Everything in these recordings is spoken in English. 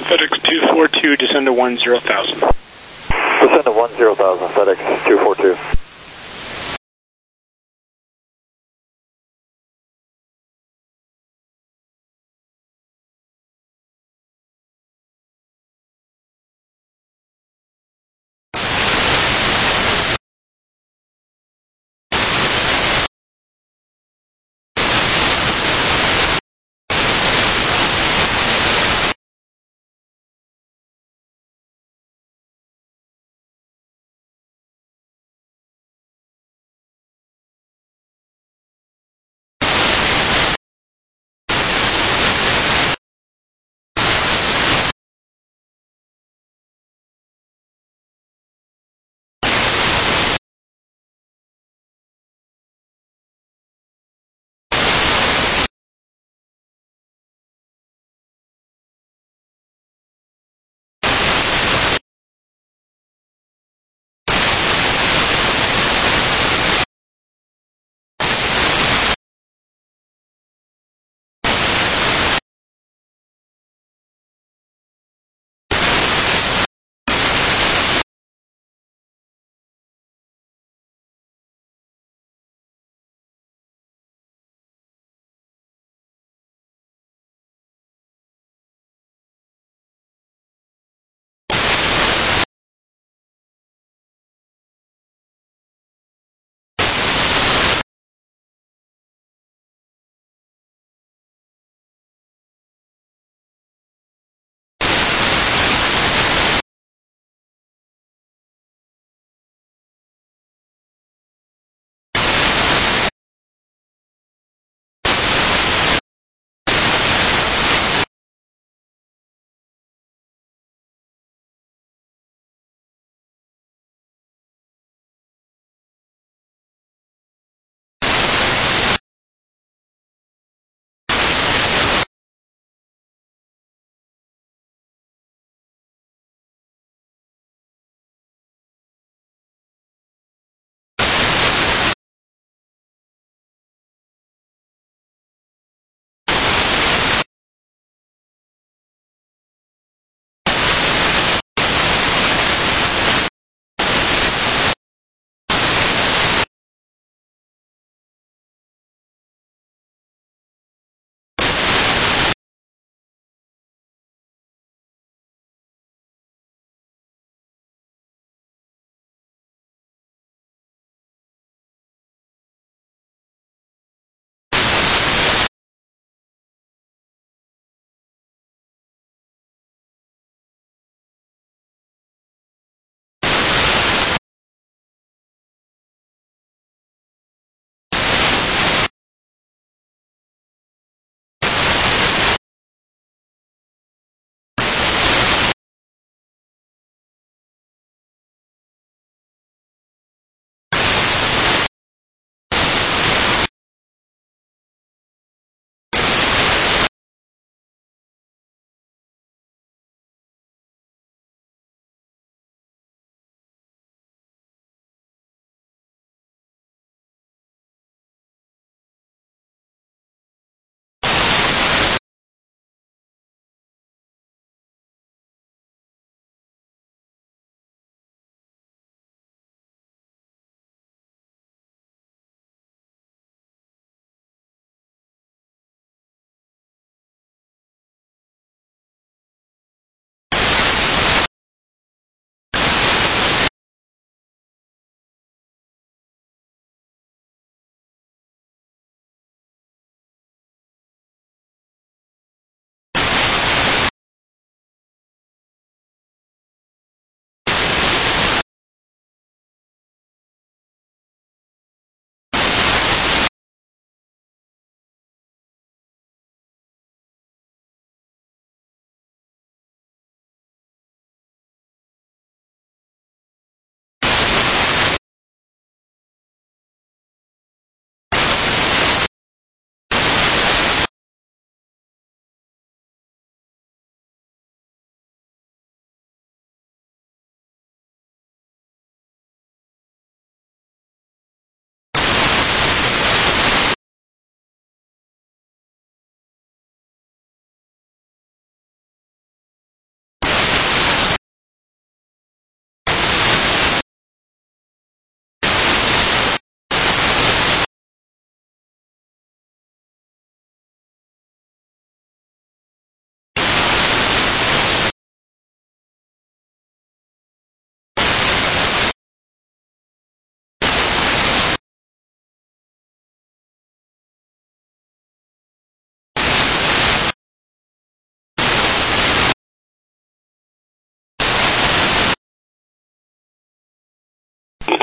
FedEx 242, descend to 10,000. Descend to 10,000, FedEx 242.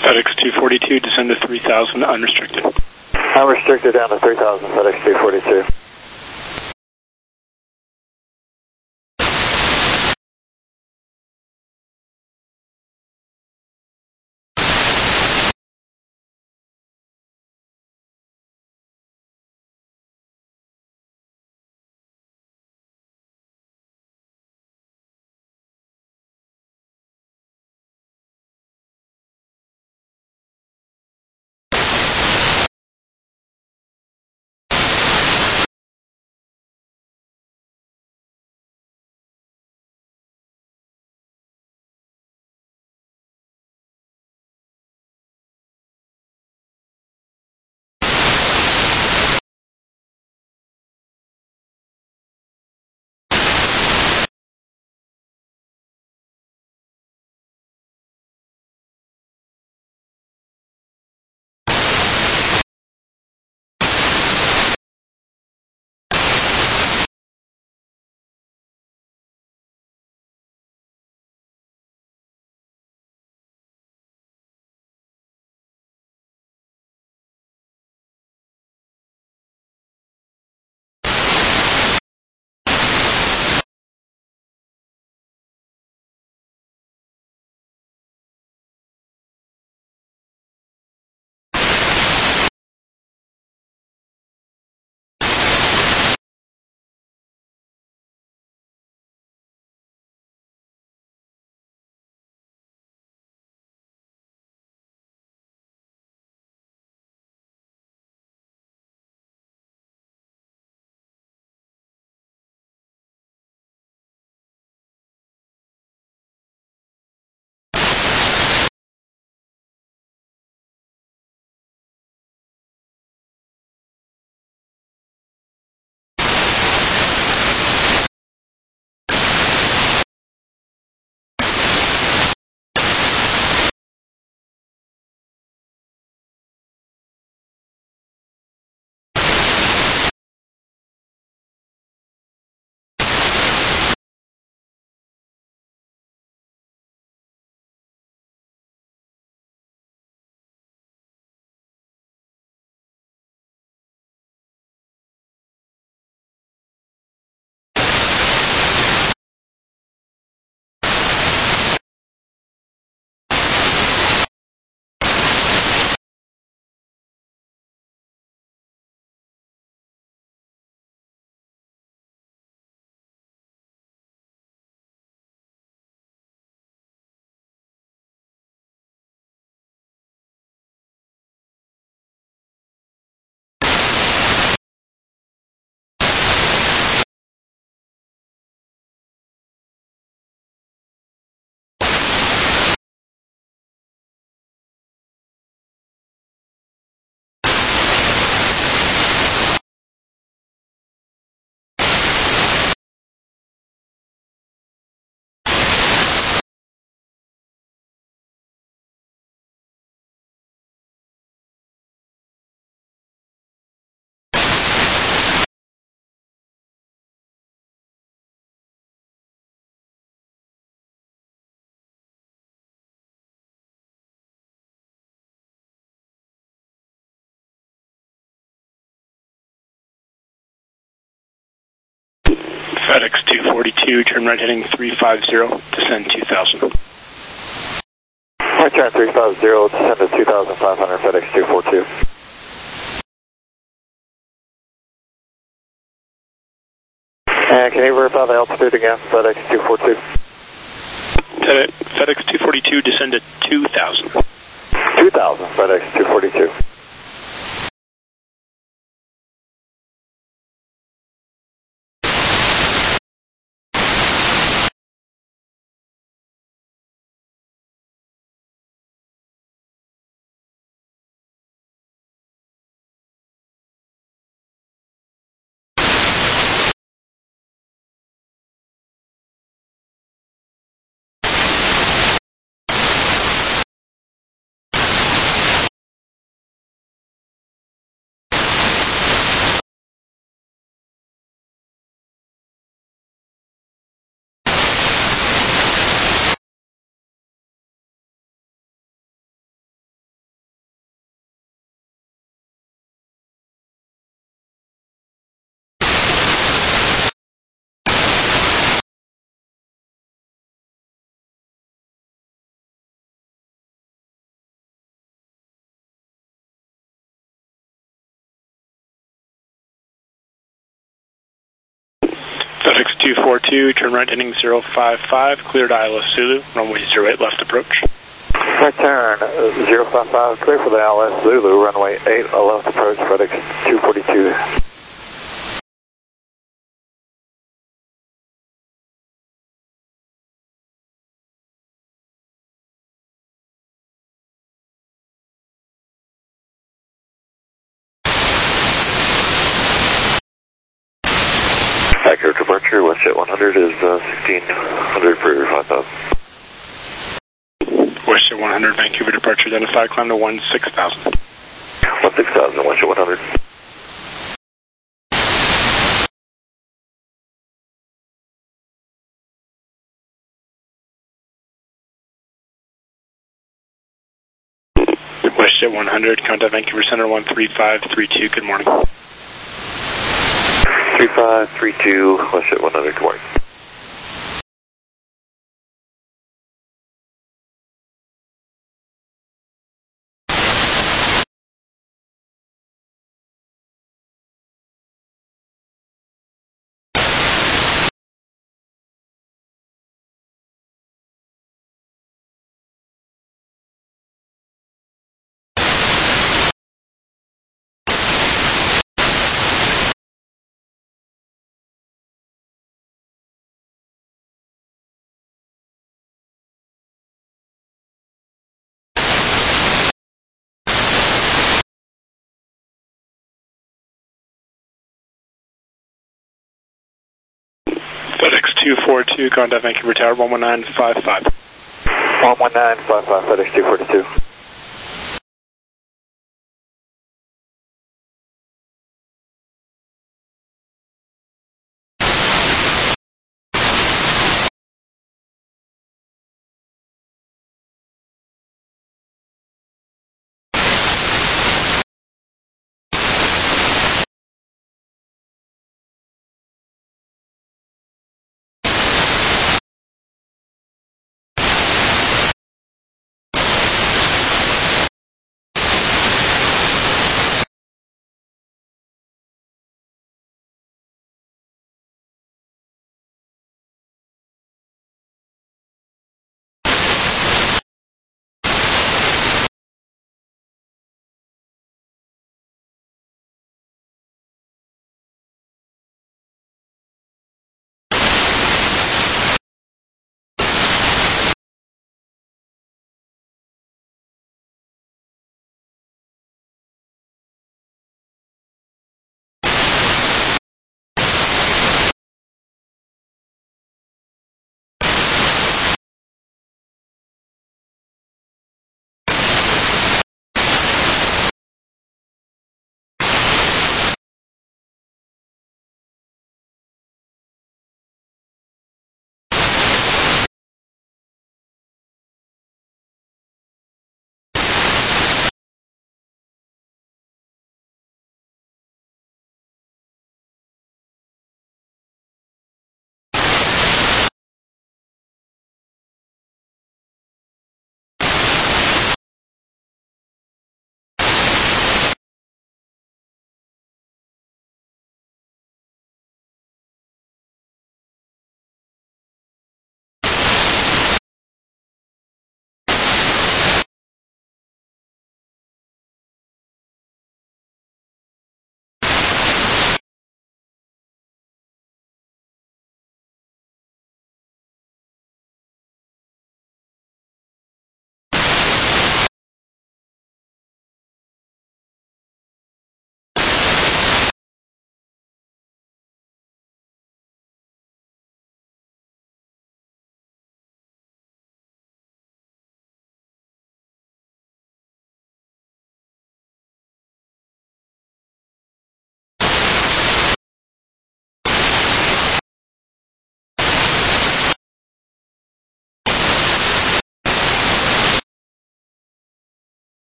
FedEx 242, descend to 3,000, unrestricted. Unrestricted down to 3,000, FedEx 242. FedEx 242, turn right heading 350, descend 2,000. Right turn 350, descend to 2,500, FedEx 242. And can you verify the altitude again, FedEx 242? FedEx 242, descend to 2,000. 2,000, FedEx 242. FedEx 242, turn right heading 055, cleared ILS Zulu, runway 08 left approach. Right turn 055, clear for the ILS Zulu, runway 8 left approach, FedEx 242. Accurate departure, WestJet 100 is 1600 for 5000. WestJet 100, Vancouver departure identified, climb to 16,000. 16,000, WestJet 100. WestJet 100, contact Vancouver Center 13532, good morning. 3532, WestJet 100, good morning. FedEx 242, contact Vancouver Tower 11955. 11955, FedEx 242.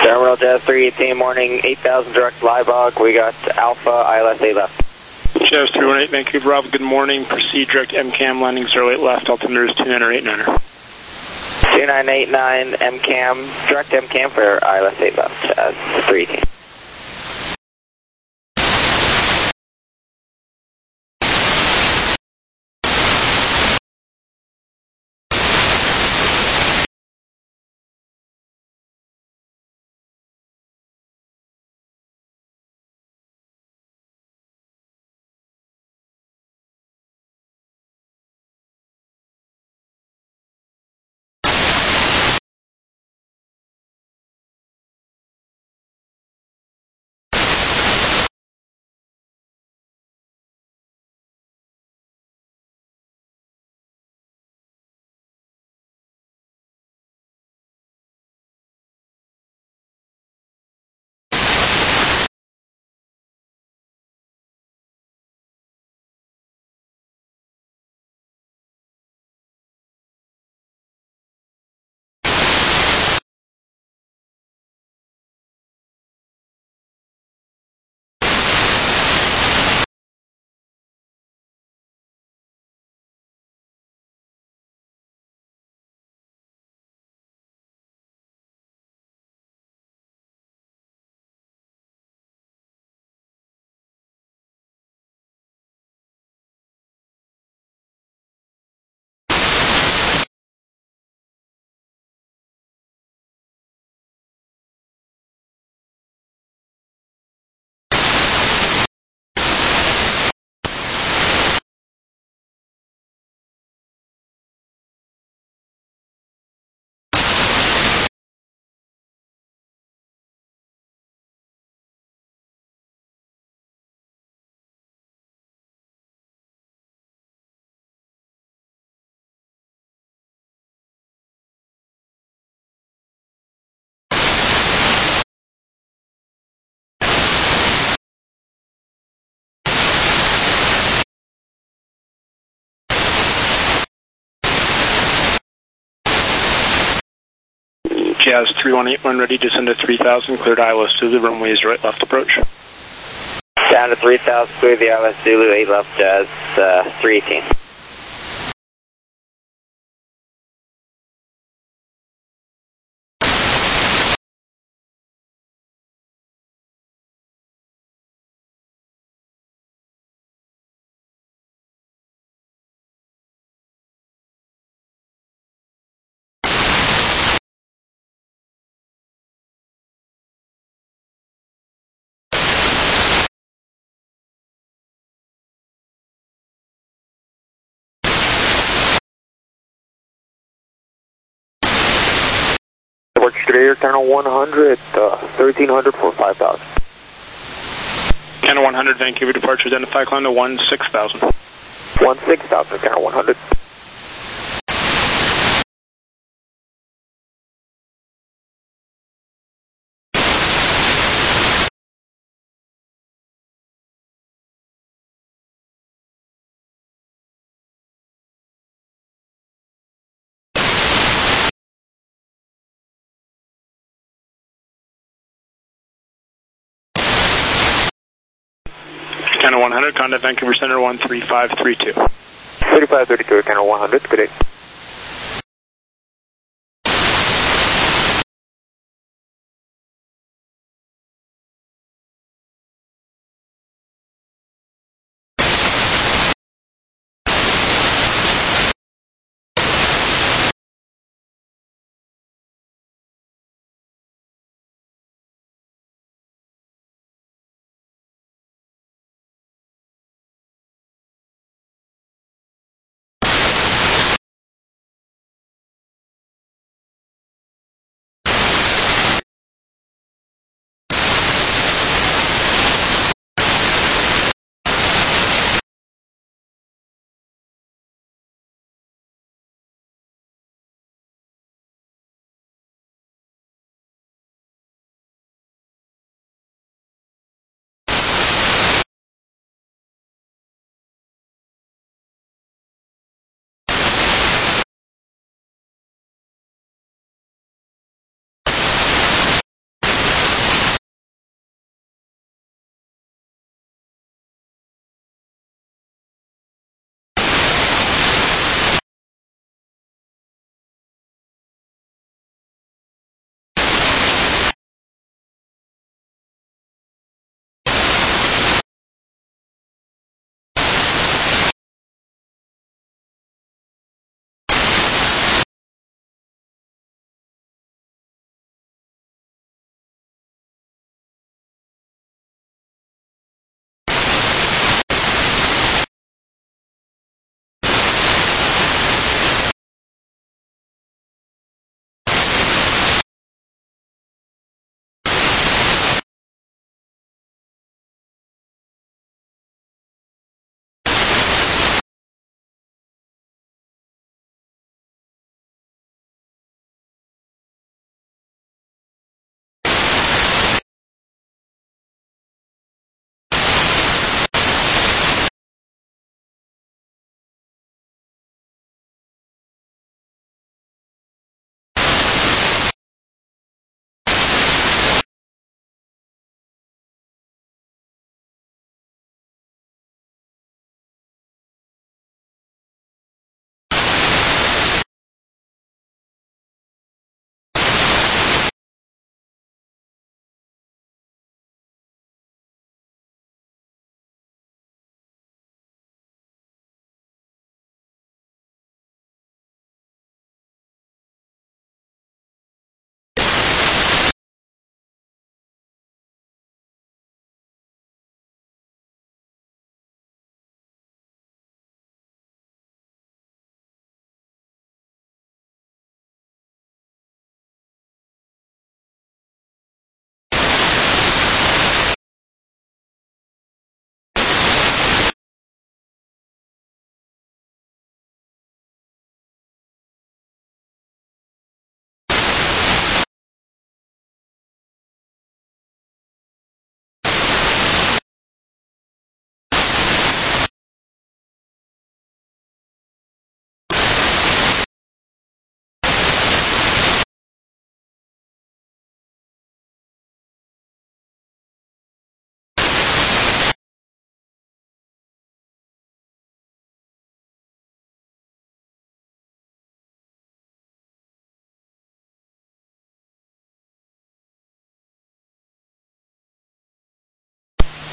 Terminal Jazz 318, morning 8000 direct Liebach. We got Alpha, ILS 8 left. Jazz 318, Vancouver Bravo, good morning. Proceed direct MCAM, landing 08 left, altimeter is 2989er. 2989 MCAM, direct MCAM for ILS 8 left, 318. Jazz 318, when ready, descend to 3000, cleared ILS Zulu, runway is right left approach. Down to 3000, clear the ILS Zulu, 8 left, Jazz 318. Work straight here, Channel 100, 1300 for 5000. Channel 100, Vancouver departure, identify climb to 16,000. 16,000, Channel 100. Channel 100, contact Vancouver Center 13532. 3532, Channel 100, good day.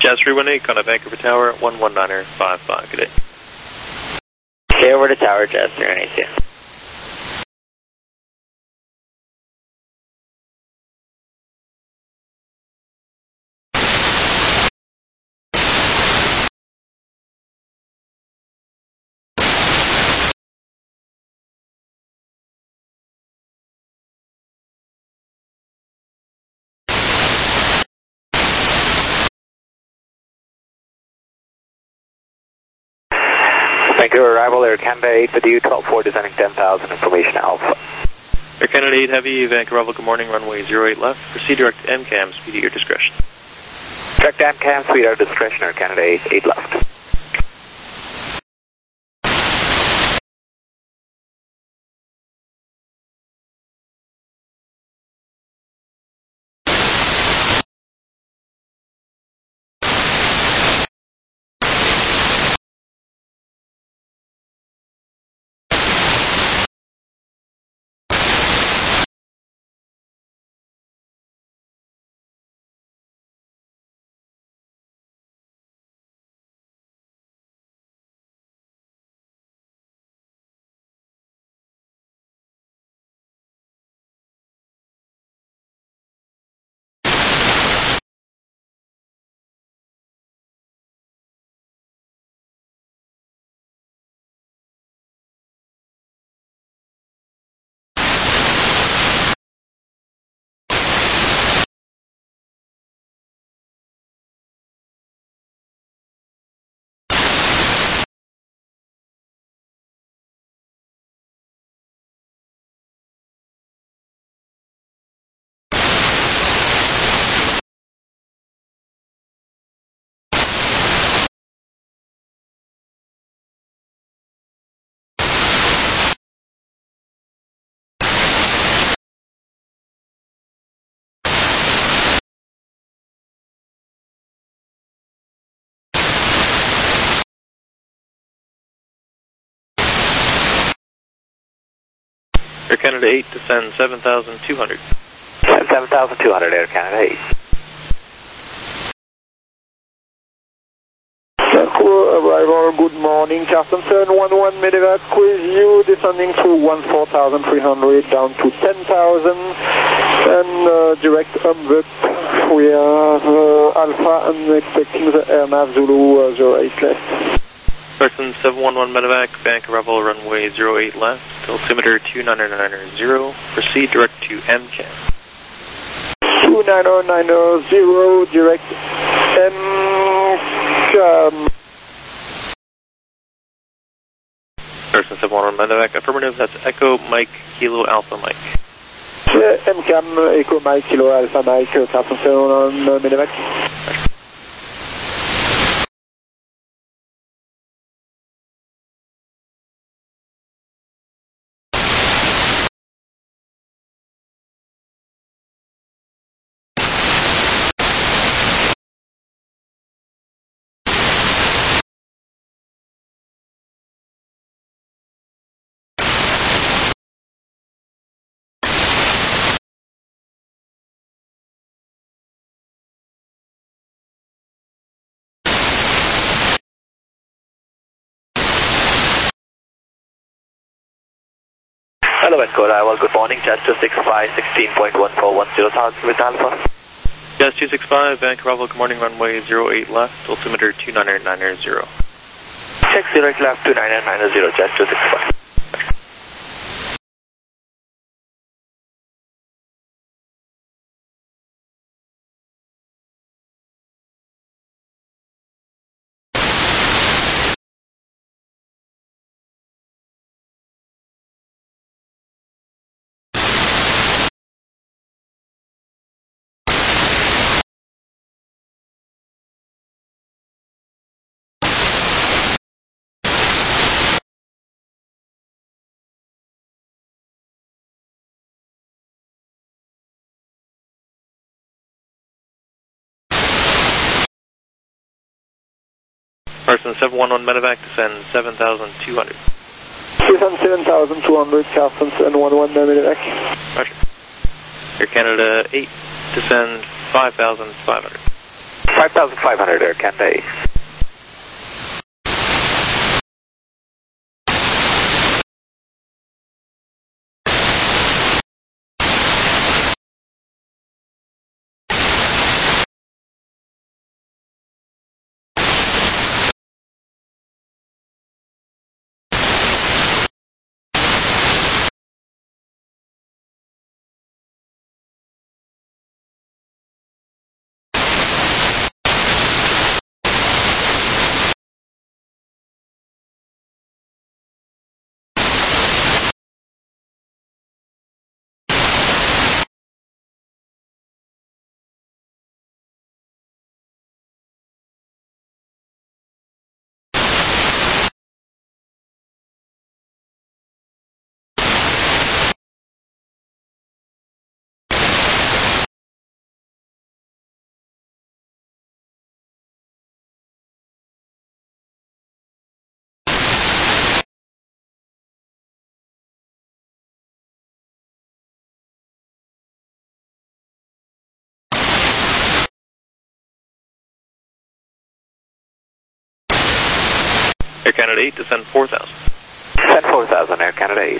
Jazz 318, contact Vancouver Tower, 119er55, good day. Okay, over to Tower, Jazz 318. Vancouver arrival, Air Canada 8 with you, 12-4 descending 10,000, information Alpha. Air Canada 8 Heavy, Vancouver arrival, good morning, runway 08 left, proceed direct MCAM, speed at your discretion. Direct MCAM, speed at your discretion, Air Canada 8 left. Air Canada 8, descend 7,200. 7,200, Air Canada 8. Vancouver arrival, good morning, Carson 711 medevac with you, descending through 14,300 down to 10,000, and direct UMVUP. We are Alpha and expecting the AirNav Zulu 08 left. Person 711 medevac, Vancouver arrival, runway 08 left, altimeter 29090, proceed direct to MCAM. 29090, direct MCAM. Person 711 medevac, affirmative, that's Echo Mike Kilo Alpha Mike. MCAM, Echo Mike Kilo Alpha Mike, Carson 711 medevac. Hello, Vancouver arrival, good morning, Jazz 265, 16.1410 with Alpha. Jazz 265, Vancouver arrival, good morning, runway 08 left, altimeter 29090. Check 08 left, 29090, Jazz 265. Person 711 medevac, descend 7,200. Descend 7,200, Carson 711 medevac. Roger. Air Canada 8, descend 5,500. 5,500 Air Canada 8. Air Canada 8, descend 4,000. Descend 4,000 Air Canada 8.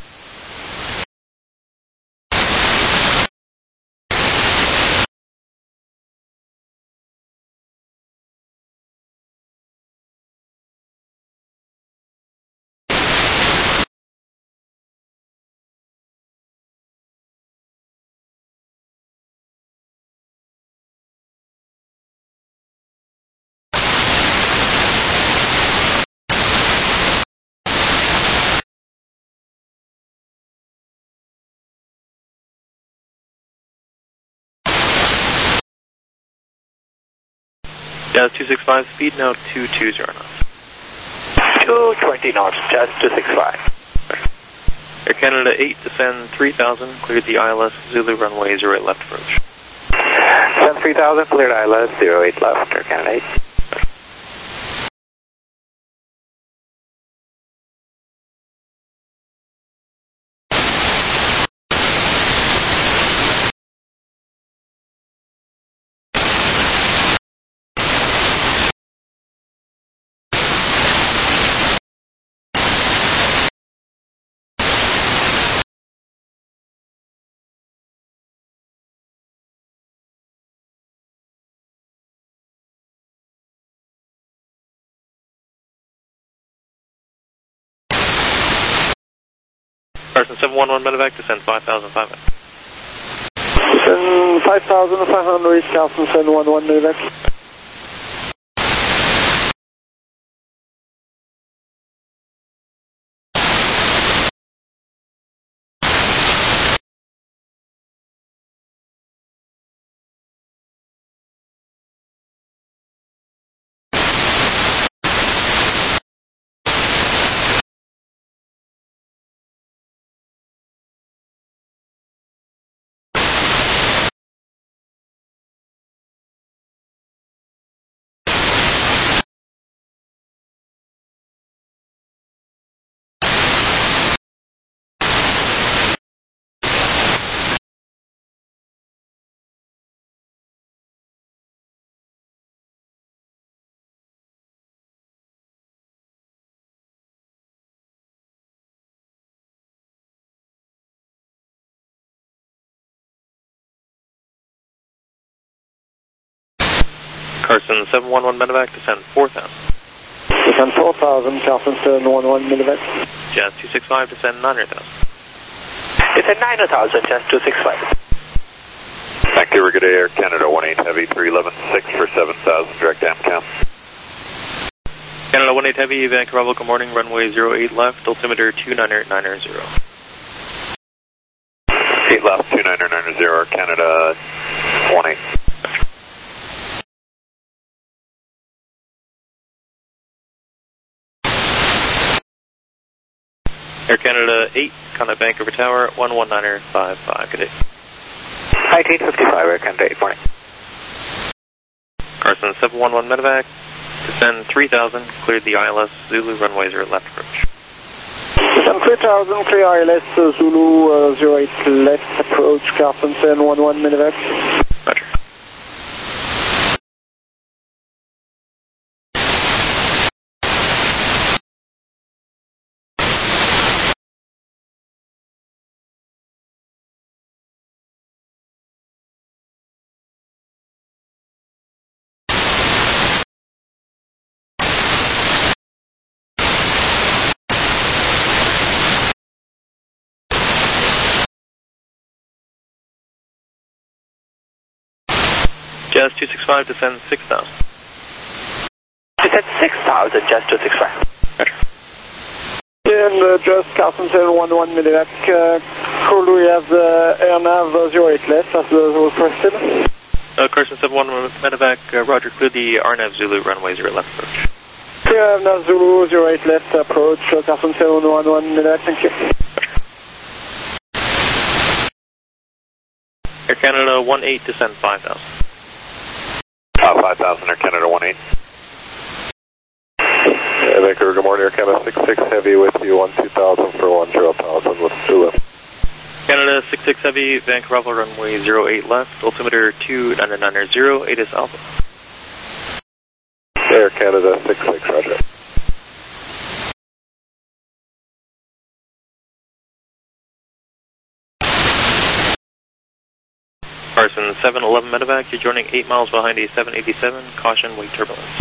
Jazz 265, speed now 220 knots. 220 knots, Jazz 265. Air Canada 8, descend 3,000, cleared the ILS Zulu runway 08 left approach. Descend 3,000, cleared ILS 08 left, Air Canada 8. Carson 711 medevac, descend 5,500. Descend 5,500, Carson 711 medevac. Carson 711 medevac, descend 4,000. Descend 4,000, Carson 711 medevac. Jazz 265, descend 9,000. Descend 9,000, Jazz 265. Vancouver, good day, Air Canada 18 Heavy, 311.6 for 7,000, direct AMCAM. Canada 18 Heavy, Vancouver, Bravo, good morning, runway 08 left, altimeter 29990. 8 left, 29990, Air Canada 18. Air Canada 8, contact Vancouver Tower, 11955, good day. 1955, Air Canada 8, morning. Carson 711 medevac, descend 3,000, cleared the ILS Zulu runway 0 left approach. Descend 3,000, clear ILS Zulu 08 left approach, Carson 711 medevac. Roger. Jazz 265, descend 6,000. Descend 6,000, Jazz 265. And just Carson 711 Medevac, could we have the AirNav 08 left as requested? Carson 711 Medevac, roger, clear the RNAV Zulu runway 0 left approach. Clear AirNav Zulu 08 left approach, Carson 711 Medevac, thank you. Air Canada 18, descend 5,000. 5,000, Air Canada 18. Vancouver, good morning, Air Canada 66 Heavy with you, 2000 for 10,000 with Zulu. Canada 66 Heavy, Vancouver runway 08 left, altimeter 2990, 8 is Alpha. Air Canada 66, roger. Carson 711 Medevac, you're joining 8 miles behind a 787, caution wake turbulence.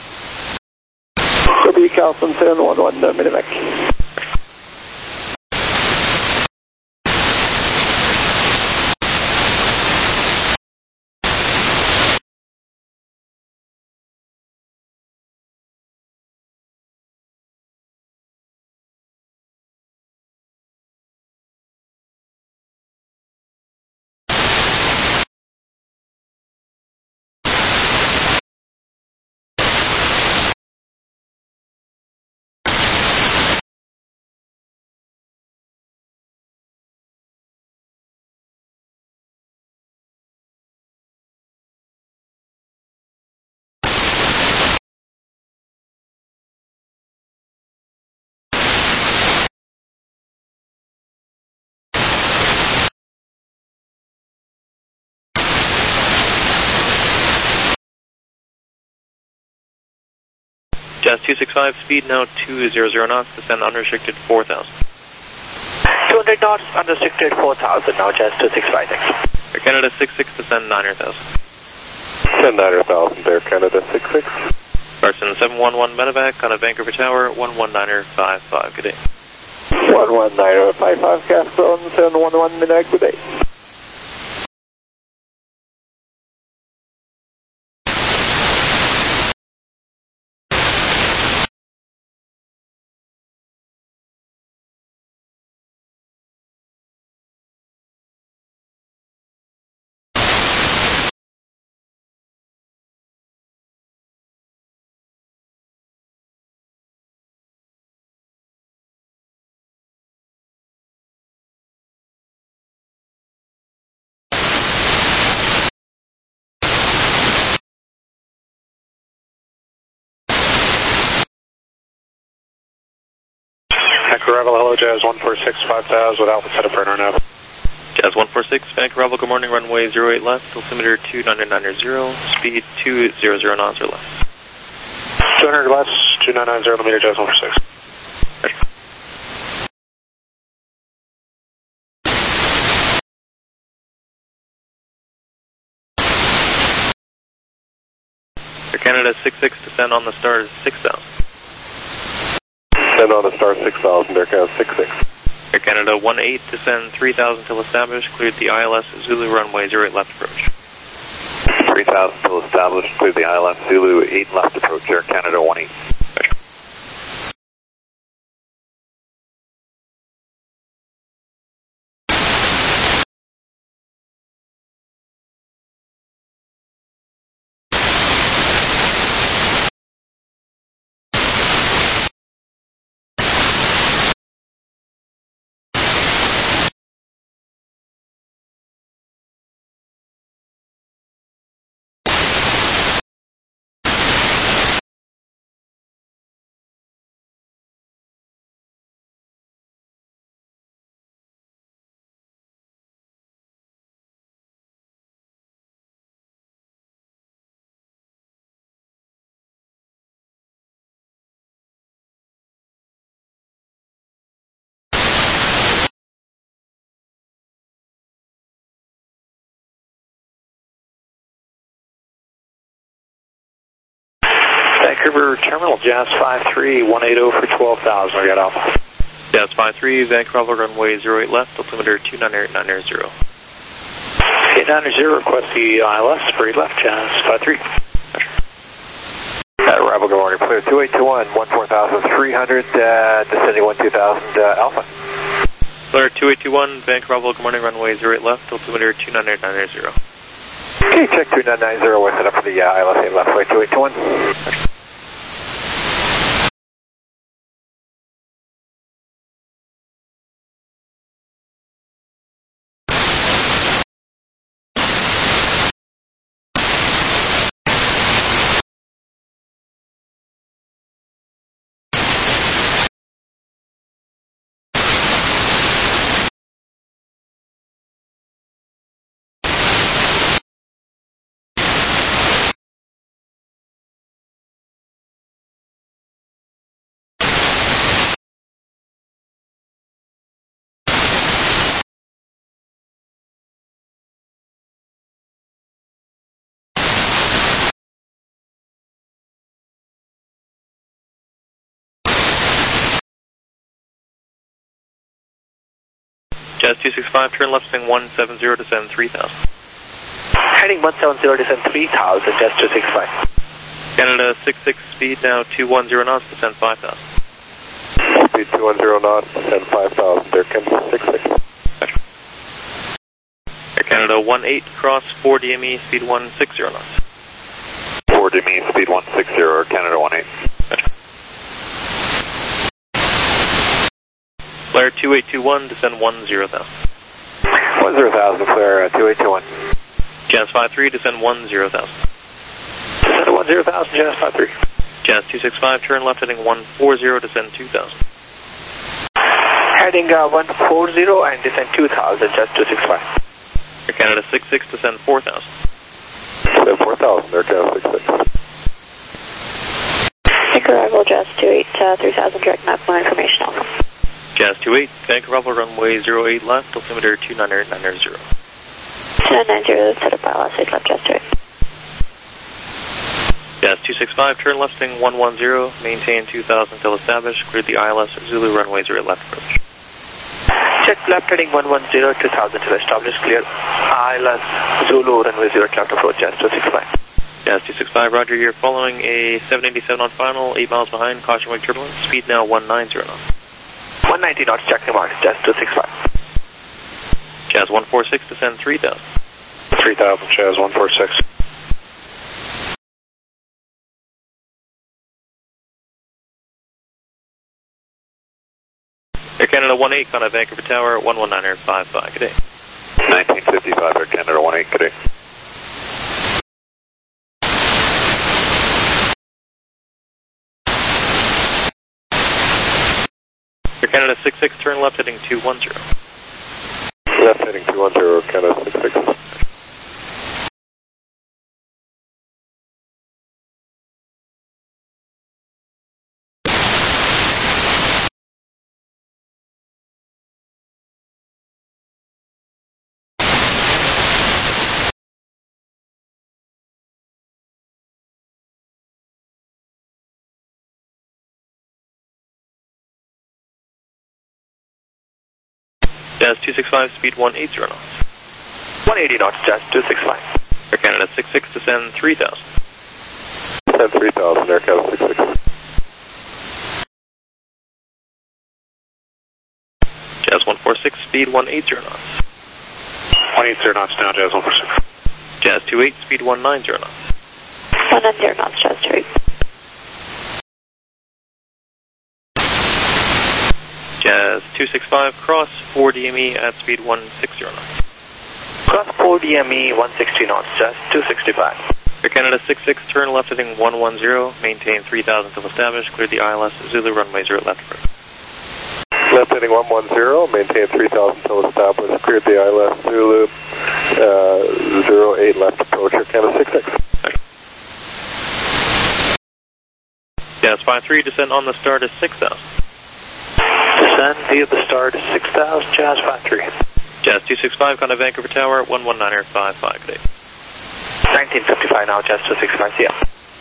Copy, Carson 711 Medevac. Jazz 265, speed now 200 knots, descend unrestricted 4,000. 200 knots, unrestricted 4,000, now Jazz 265, thanks. Air Canada 66, descend 9,000. Send 9,000, Air Canada 66. Carson 711 Medevac on a Vancouver Tower, 11955, good day. 11955, Carson 711 Medevac, good day. Rebel, hello, Jazz 146, 5,000 with Alpha set up for RNAV. Jazz 146, Vancouver, good morning, runway 08 left, altimeter 2990, speed 200 knots or less. 200 less, 2990, millimeter, Jazz 146. Air Canada 66, descend on the stars 6,000. Send on the star 6,000, Air Canada 66. Air Canada 18, descend 3,000 till established, cleared the ILS Zulu runway 08 left approach. 3,000 till established, cleared the ILS Zulu 8 left approach, Air Canada 18. Vancouver Terminal, Jazz 53, 180 for 12,000, I got Alpha. Jazz 53, Vancouver runway 08 left, altimeter 2990. 890, request the ILS for 8 left, Jazz 53. Arrival, good morning, clear 2821, 14,300, descending 12,000, Alpha. Clear 2821, Vancouver Bravo, good morning, runway 08 left, altimeter 2990. Okay, check 2990, we're set up for the ILS 8 left, clear 2821. Jazz 265, turn left, swing 170, descend 3000. Heading 170, descend 3000, Jazz 265. Canada 66, speed now 210 knots, descend 5000. Speed 210 knots, descend 5,000, Air Canada 66. Air Canada 18, cross 4 DME, speed 160 knots. 4 DME, speed 160, Air Canada 18. Flare 2821, descend 10,000. 10,000, Flare 2821. Jazz 53, descend 10,000. Descend 10,000, Jazz 53. Jazz 265, turn left, heading 140, descend 2,000. Heading 140 and descend 2,000, Jazz 265. Air Canada 66, descend 4,000. Descend 4,000, Air Canada 66. Arrival, Jazz 28, 3000, direct map, more information, Alpha. Jazz 28, Vancouver, runway 08 left, altimeter 2990. 2990, set up ILS 8 left, Jazz 28. Jazz 265, turn left, swing 110, maintain 2000 until established, cleared the ILS Zulu runway 08 left approach. Check left heading 110, 2000 till established, clear ILS Zulu runway 08 left approach, Jazz 265. Jazz 265, roger, you're following a 787 on final, 8 miles behind, caution wake turbulence, speed now 190 knots. 190 knots, check the mark, Jazz 265. Jazz 146, descend 3000. 3000, Jazz 146. Air Canada 18, contact Vancouver Tower, 119.55, good day. 1955, Air Canada 18, good day. Air Canada 66, turn left heading 210. Left heading 210, Air Canada 66. Jazz 265, speed 180 knots. 180 knots, Jazz 265. Air Canada 66, descend 3000. Descend 3,000, Air Canada 66. Jazz 146, speed 180 knots. 180 knots now, Jazz 146. Jazz 28, speed 190 knots. 190 knots, Jazz 28. Jazz 265, cross 4 DME at speed 160 knots. Cross 4 DME 160 knots, Jazz 265. Air Canada 66, turn left heading 110, maintain 3000 until established, cleared the ILS Zulu runway 08 left approach. Left heading 110, maintain 3000 until established, cleared the ILS Zulu 08 left approach, Air Canada 66. Jazz 53, descend on the start is 6000. Descend via the start 6000, Jazz 53. Jazz 265, contact Vancouver Tower, 119.55, good day. 1955 now, Jazz 265, see ya.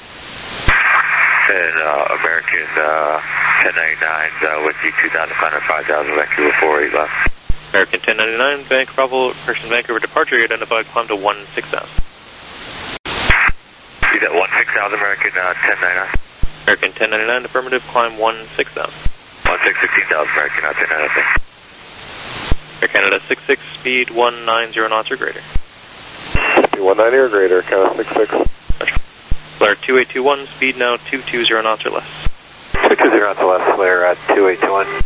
And American 1099, with you 2000, 5000, Vancouver 48 left. American 1099, Vancouver Bravo, Christian Vancouver departure, identified, climb to 16,000. See that 16,000, American 1099. American 1099, affirmative, climb 16,000. 16,000, American 1099. Air Canada 66, speed 190 knots or greater. 190 or greater, Canada 66. Flare 2821, speed now 220 knots or less. 220 knots or less, flare at 2821.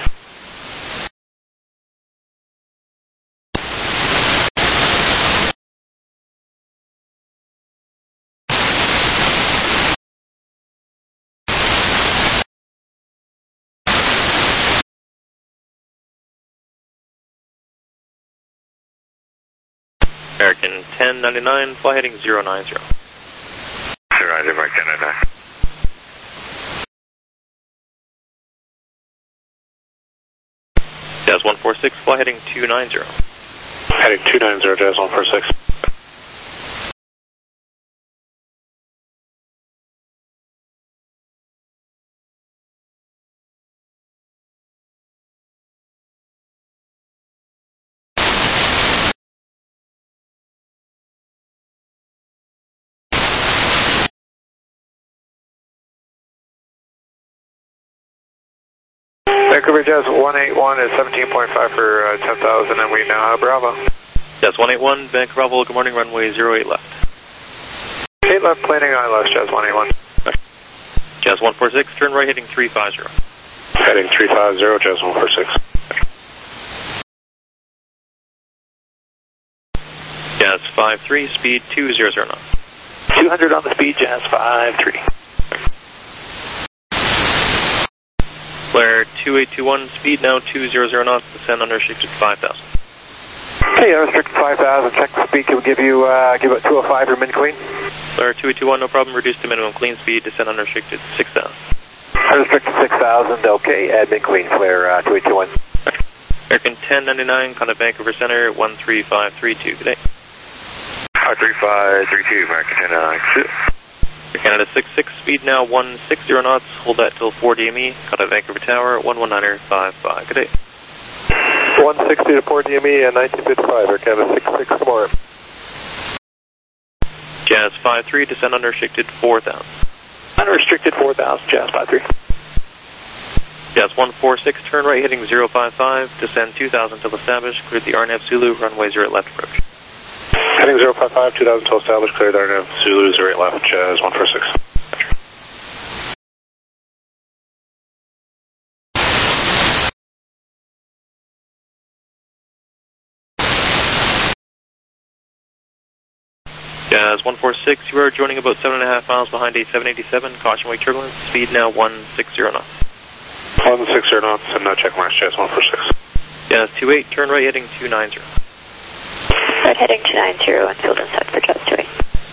American 1099, fly heading 090. 090, American 1099. Jazz 146, fly heading 290. Heading 290, Jazz 146. Vancouver Jazz 181 is 17.5 for 10,000, and we now have Bravo. Jazz 181, Vancouver Bravo, good morning, runway 08 left. 8 left, planning ILS, Jazz 181. Jazz 146, turn right heading 350. Heading 350, Jazz 146. Jazz 53, speed 200 knots. 200 on the speed, Jazz 53. Flare 2821, speed now 200 knots, descend unrestricted 5,000. Okay, unrestricted 5,000, check the speed, can we give it 205 for min clean? Flare 2821, no problem, reduce to minimum clean speed, descend unrestricted 6,000. Unrestricted 6,000, okay, add min clean, flare 2821. American 1099, contact Vancouver Center, 13532, good day. 3532, American 1099. Air Canada 66, speed now 160 knots, hold that till 4 DME, contact Vancouver Tower, 11955, good day. 160 to 4 DME and 1955, Air Canada 66, come on. Jazz 53, descend unrestricted 4,000. Unrestricted 4,000, Jazz 53. Jazz 146, turn right heading 055, descend 2,000 till established, clear the RNF Zulu, runway 08 left approach. Heading 055, 2000 till established, cleared RNF Zulu 08 left, Jazz 146. Jazz 146, you are joining about 7.5 miles behind A787, caution wake turbulence, speed now 160 knots. 160 knots and no check marks, Jazz 146. Jazz 28, turn right heading 290. Right heading 290 and field and set for Jazz 28.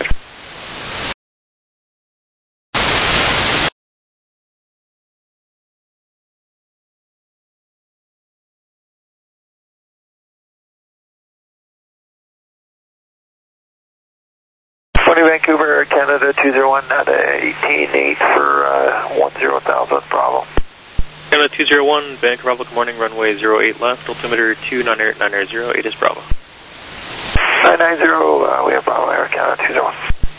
Vancouver, Canada 201 at 18.8 for 10,000, Bravo. Canada 201, Vancouver Bravo, good morning, runway 08 left, altimeter 29890, 8 is Bravo. 990, we have Bravo, Air Canada 201.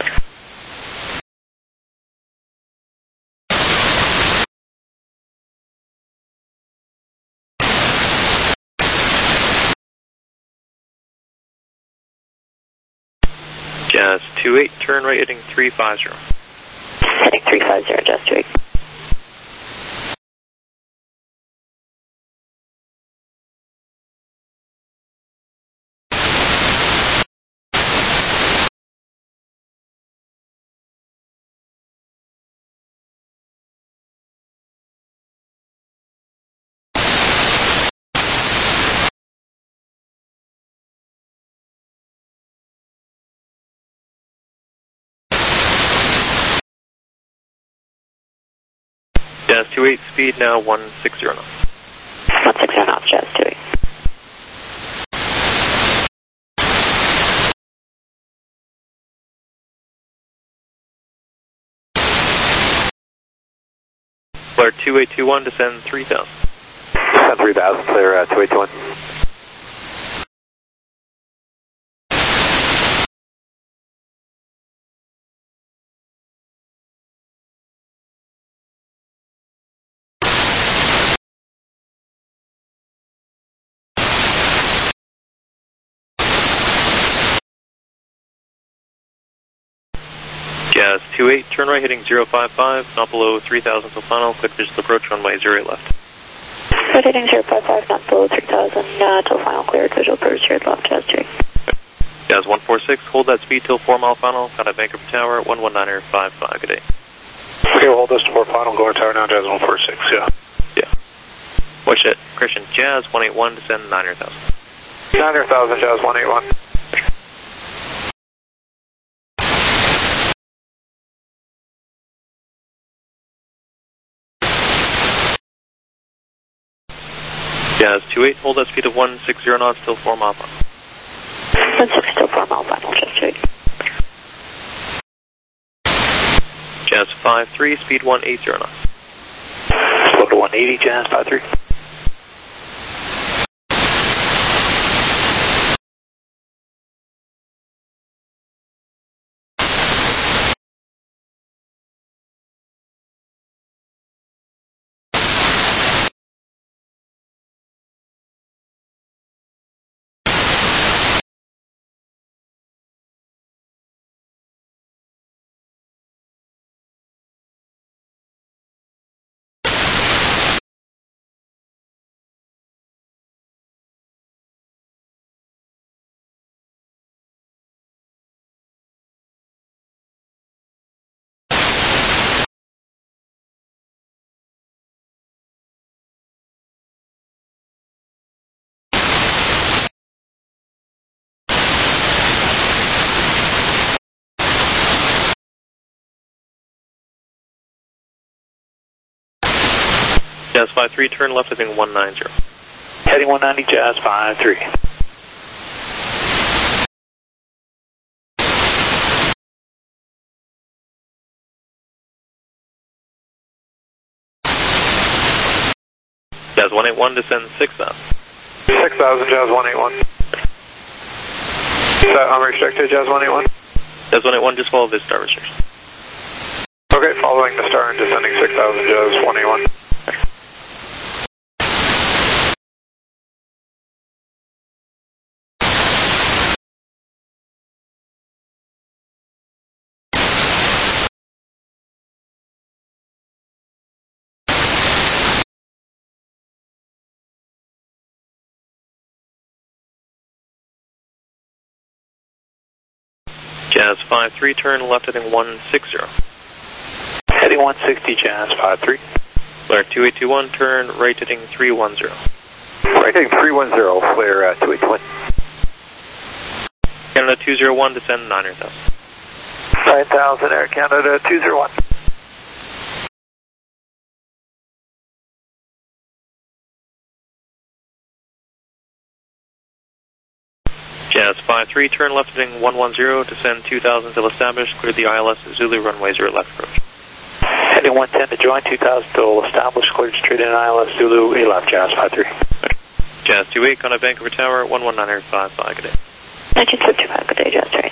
Jazz 28, turn right heading 350. Heading 350, Jazz 28. Jazz 28, speed now 160 knots. 160 knots, Jazz 28. Flare 2821, descend 3,000. Descend 3,000, clear 2821. Jazz 28, turn right heading 055, not below 3000 till final, cleared visual approach, runway 08 left. Cleared heading 055, not below 3000 till final, cleared visual approach, straight left, Jazz 2. Jazz 146, hold that speed till 4 mile final, contact Vancouver Tower, 119.55, good day. Okay, we'll hold this to 4 final, go to tower now, Jazz 146, yeah. Yeah. Watch it, Christian, Jazz 181, descend 900,000. 900,000, Jazz 181. Jazz 28, hold that speed of 160 knots till 4 mile final. 160 till 4 mile final, Jazz 2. Jazz 53, speed 180 knots. Slow to 180, Jazz 53. Jazz 53, turn left heading 190. Heading 190, Jazz 53. Jazz 181, descend 6,000. 6,000, Jazz 181. Is that unrestricted, Jazz 181? Jazz 181, just follow this star restriction. Okay, following the star and descending 6,000, Jazz 181. Jazz 53, turn left heading 160. Heading 160, Jazz 53. Flare 2821, turn right heading 310. Right heading 310, flare 2821. Canada 201, descend 900,000. 9,000, Air Canada 201. Jazz 53, turn left heading 110, descend 2000 till established, clear the ILS Zulu runway 0 left approach. Heading 110 to join 2000 till established, cleared straight in ILS Zulu 8 left, Jazz 53. Jazz 28, contact Vancouver Tower, 119.55, good day. 1955, good day, Jazz 3.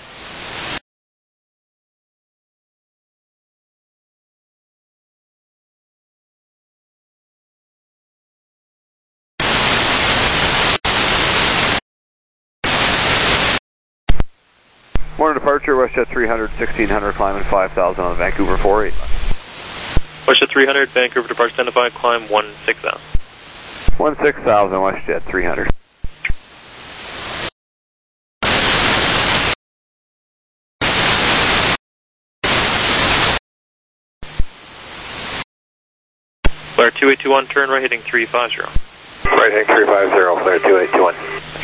Morning departure, WestJet 300, 1600, climbing 5000 on Vancouver 48. WestJet 300, Vancouver departure identified, climb 16,000. 16,000, WestJet 300. Flare 2821, turn right heading 350. Right heading 350, flare 2821.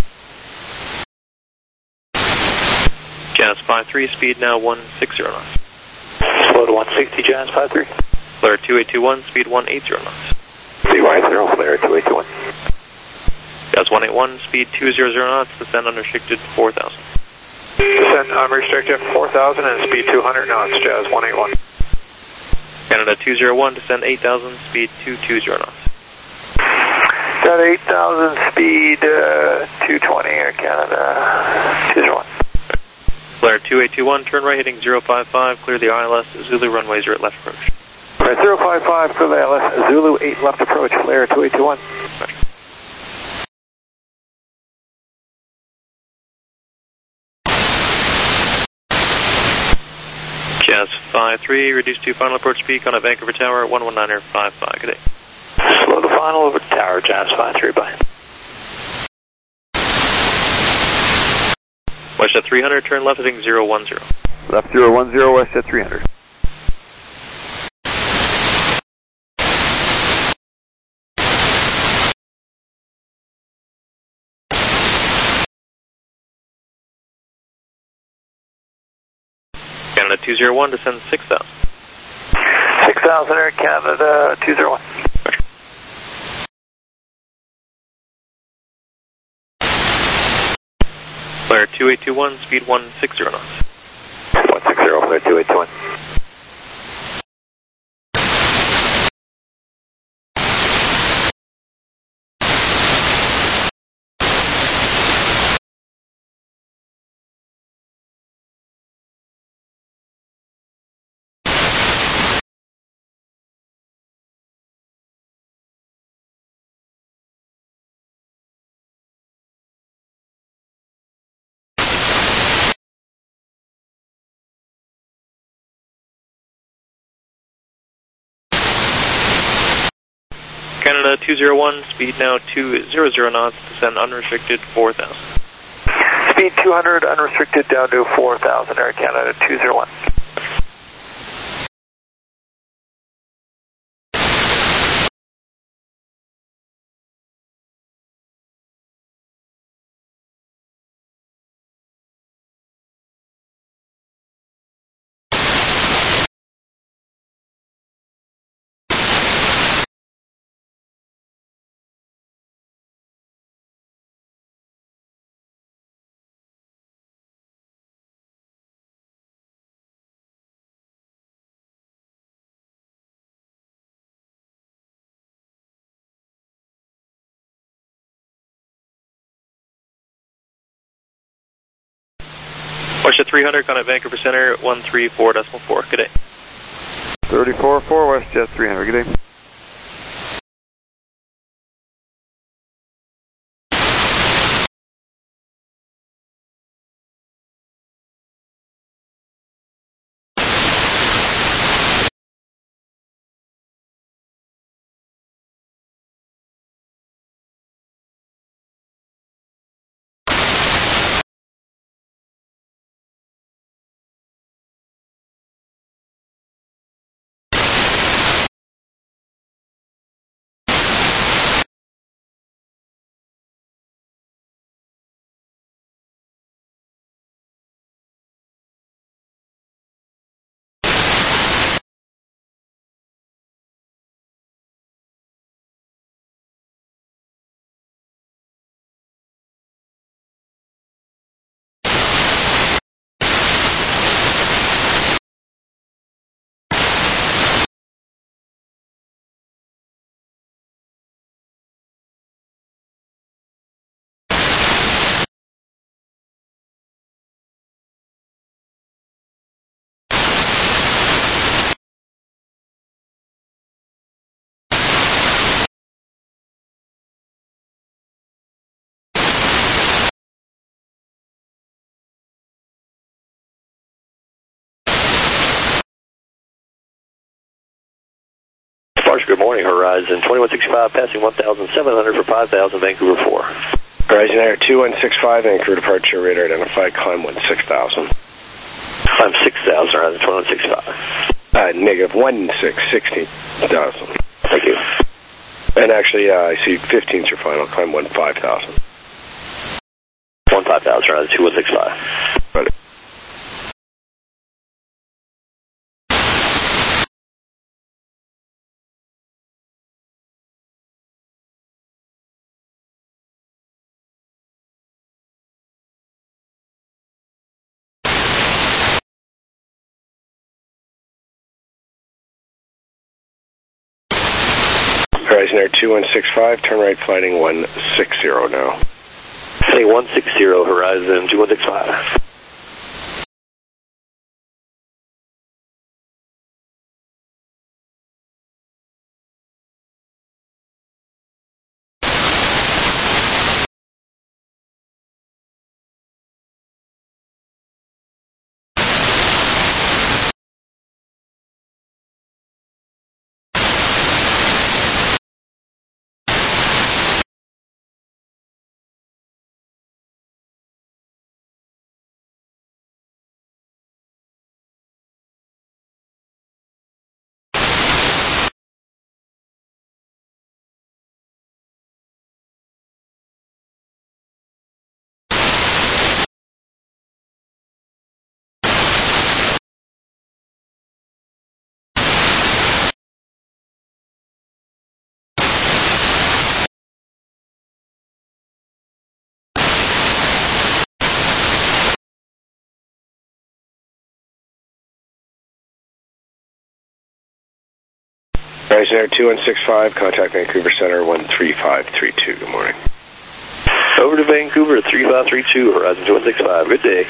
Jazz 53, speed now 160 knots. Slow to 160, Jazz 53. Flare 2821, speed 180 knots. CY0, flare 2821. Jazz 181, speed 200 knots, descend unrestricted 4,000. Descend unrestricted 4,000 and speed 200 knots, Jazz 181. Canada 201, descend 8,000, speed 220 knots. Got 8,000, speed 220, Air Canada 201. Flare 2821, turn right heading 055, clear the ILS Zulu runway 0 left approach. Right, 055, clear the ILS Zulu 8 left approach, flare 2821. Jazz 53, reduce to final approach speed on a Vancouver Tower, 119.55, good day. Slow to final over Tower, Jazz 53, bye. Westjet 300, turn left heading 010. Left 010, Westjet 300. Canada 201, descend 6,000. 6,000 Air Canada 201. Flare 2821, speed 160 knots. 160, Flare 2821. Canada 201, speed now 200 knots, descend unrestricted 4,000. Speed 200, unrestricted down to 4,000 Air Canada 201. Westjet 300, Contact Vancouver Center, 134.4. Good day. 34-4, Westjet 300, good day. Good morning, Horizon 2165, passing 1,700 for 5,000, Vancouver 4. Horizon Air 2165, Vancouver departure, radar identified, climb 16,000. Climb 6,000, Horizon 2165. Negative 16,000. Thank you. And actually, I see 15's your final, climb 15,000. 15,000, Horizon 2165. Right. Horizon Air 2165, turn right, flighting 160 now. Heading 160, Horizon 2165. Wizz Air 2165, contact Vancouver Center 13532. Good morning. Over to Vancouver 3532, Horizon 2165. Good day.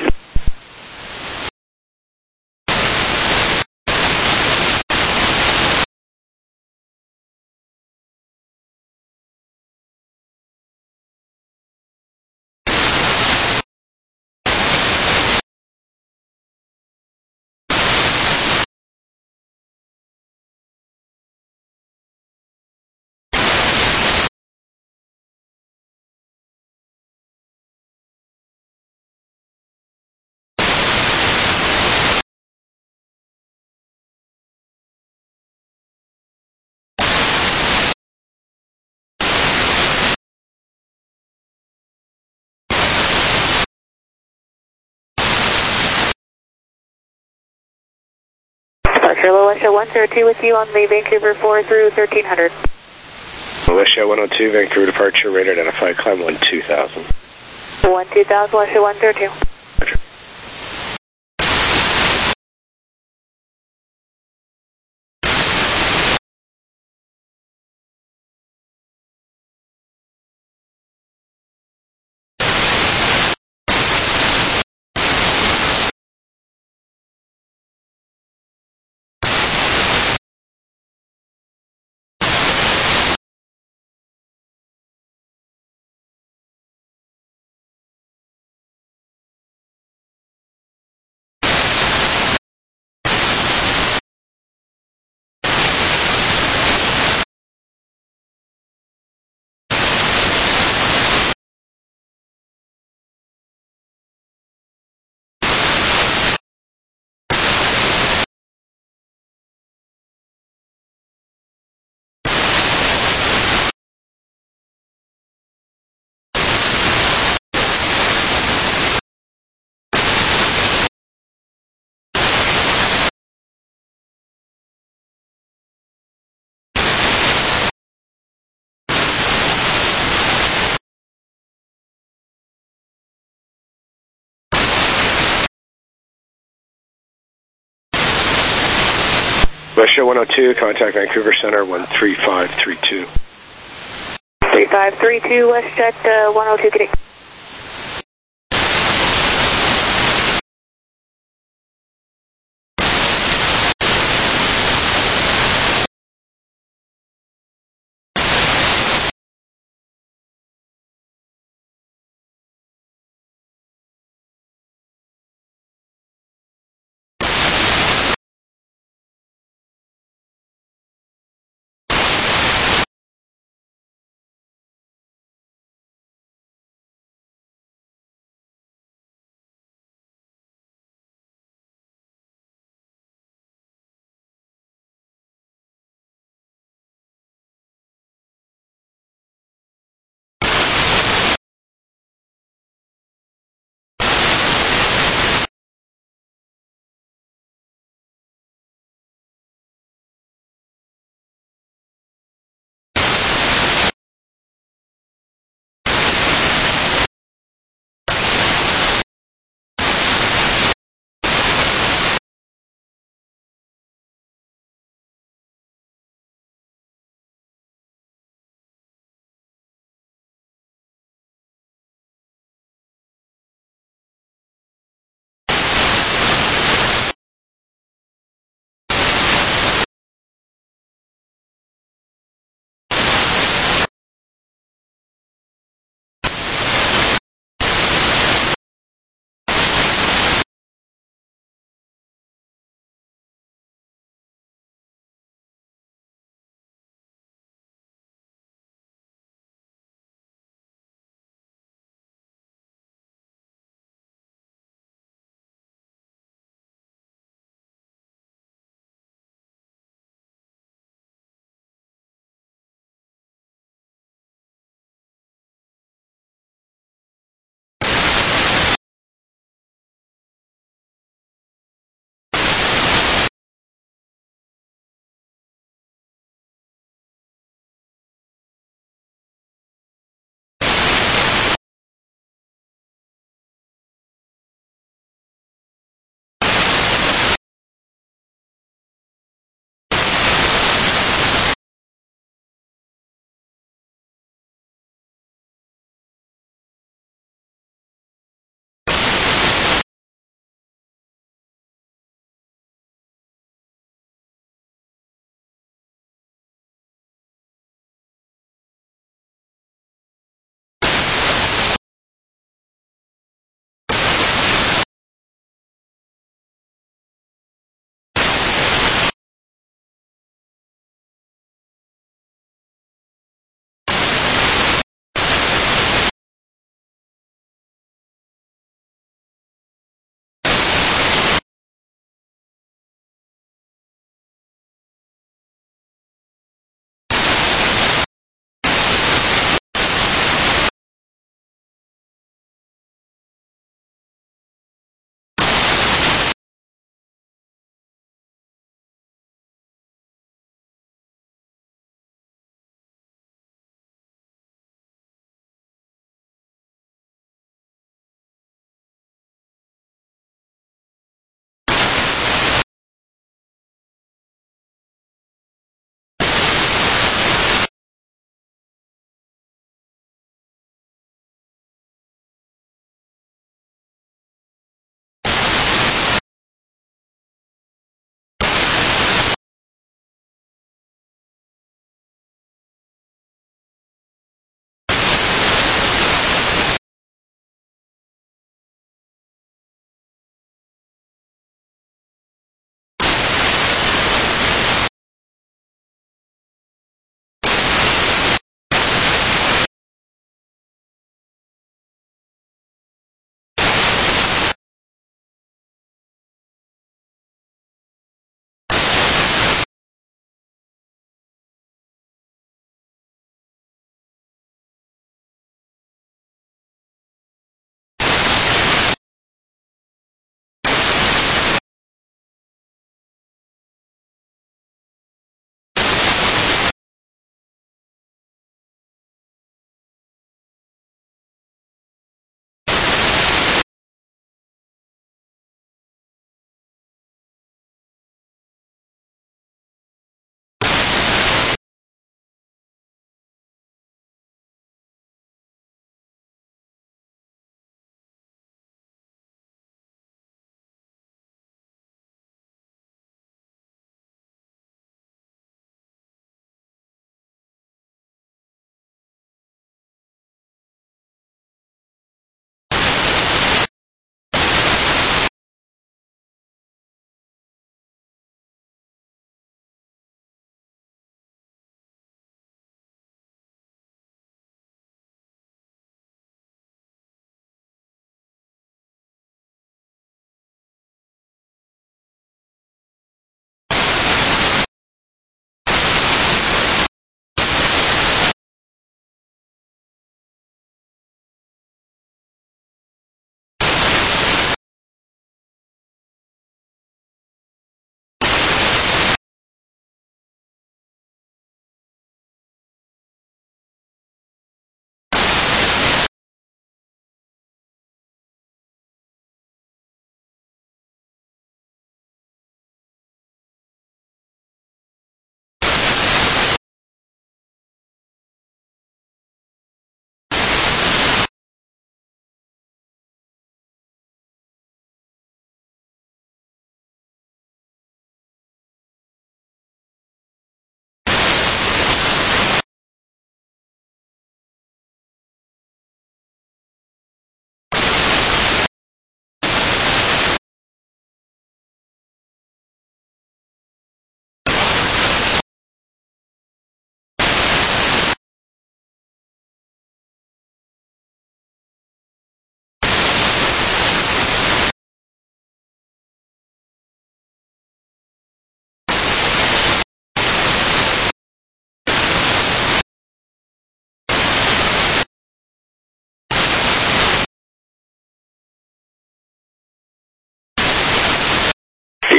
Departure Louisha 102 with you on the Vancouver 4 through 1300. Louisha 102, Vancouver departure, radar identified, climb 12000. 12000, Louisha 132. Louisha 102, contact Vancouver Center 13532. 3532, WestJet 102, good day.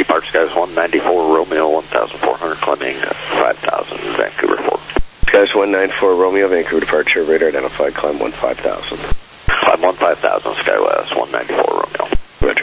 Park Skies 194 Romeo 1400 climbing 5000 Vancouver 4. Skies 194 Romeo, Vancouver departure, radar identified, climb 15,000. Climb 15,000, SkyWest 194 Romeo. Roger.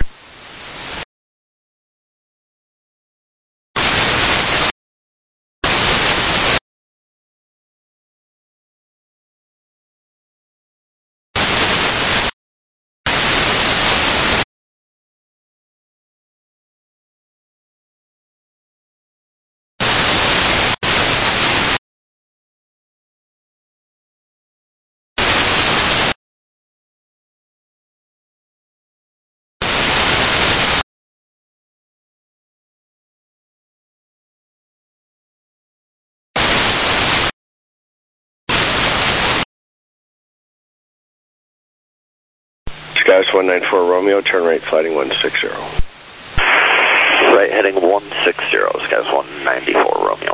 Skies 194 Romeo, turn right, flighting 160. Right heading 160, Skies 194 Romeo.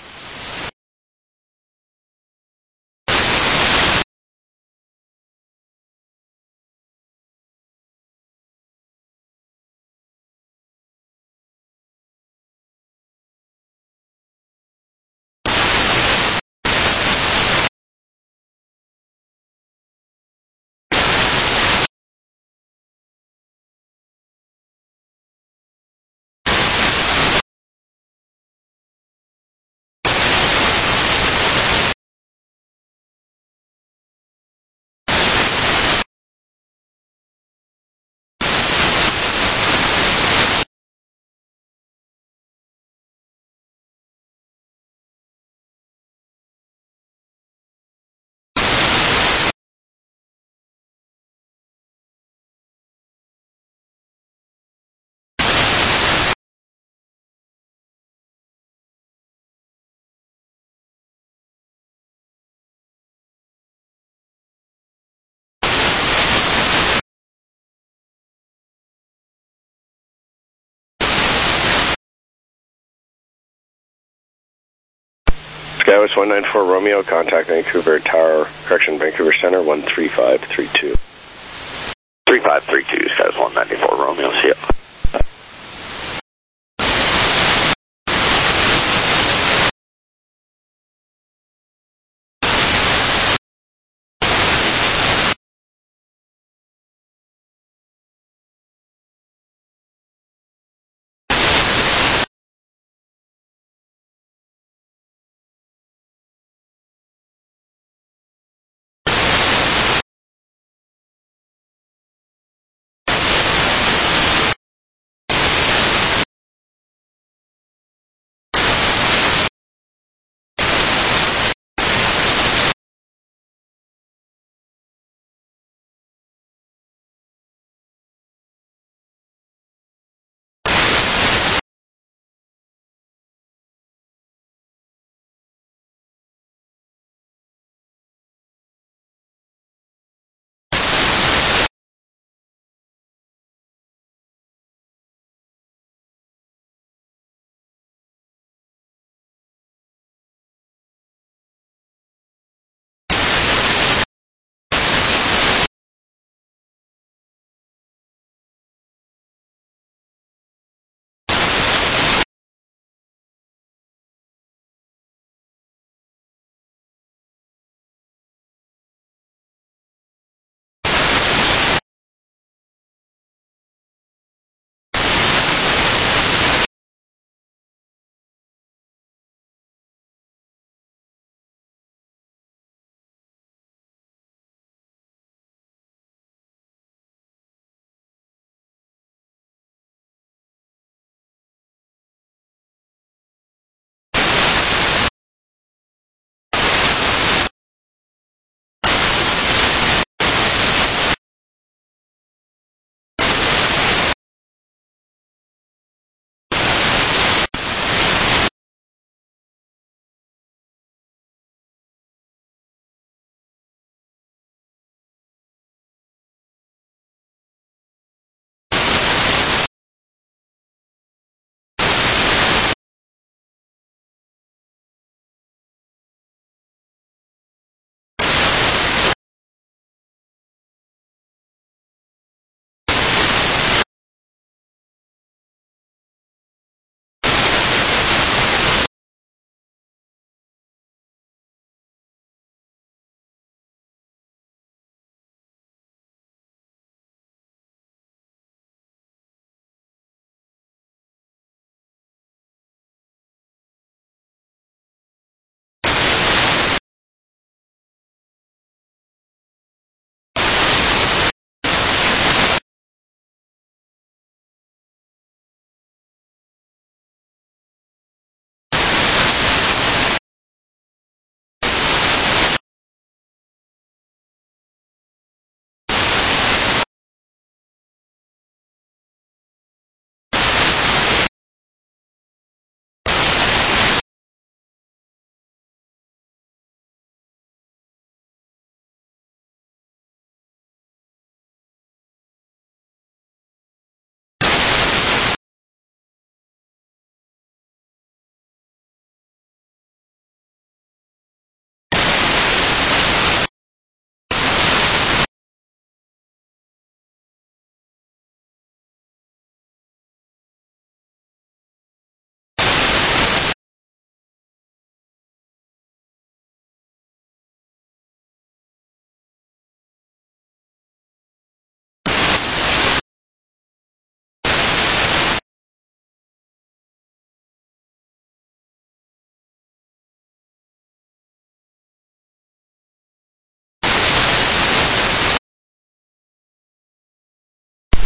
Skywest 194 Romeo, contact Vancouver Tower, correction, Vancouver Center 13532. 3532, Skies 194 Romeo, see ya.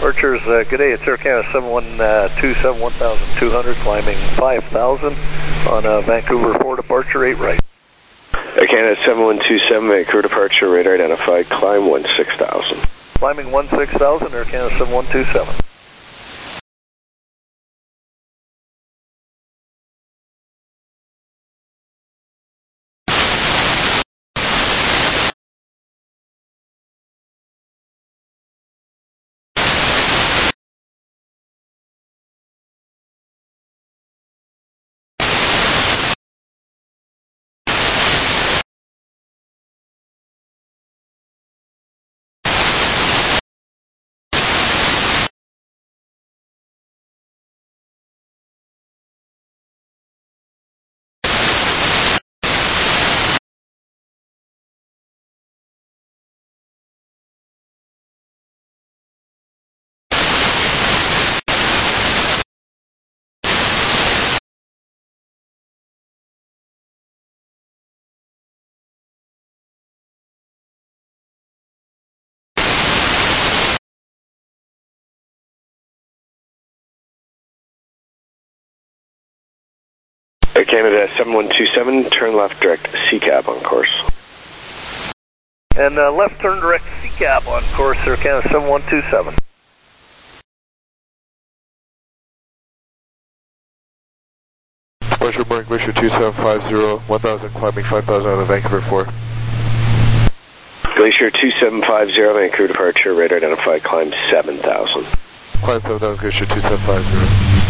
Archers, good day. It's Air Canada 7127, 1,200, climbing 5,000 on Vancouver 4 departure, 8 right. Air Canada 7127, Vancouver departure, radar identified, climb 16,000. Climbing 16,000, Air Canada 7127. Air Canada 7127, turn left direct CCAP on course. And left turn direct CCAP on course, Air Canada 7127. Pleasure, Boeing Glacier 2750, 1,000, climbing 5,000 out of Vancouver 4. Glacier 2750, Vancouver departure, radar identified, climb 7,000. Climb 7,000, Glacier 2750.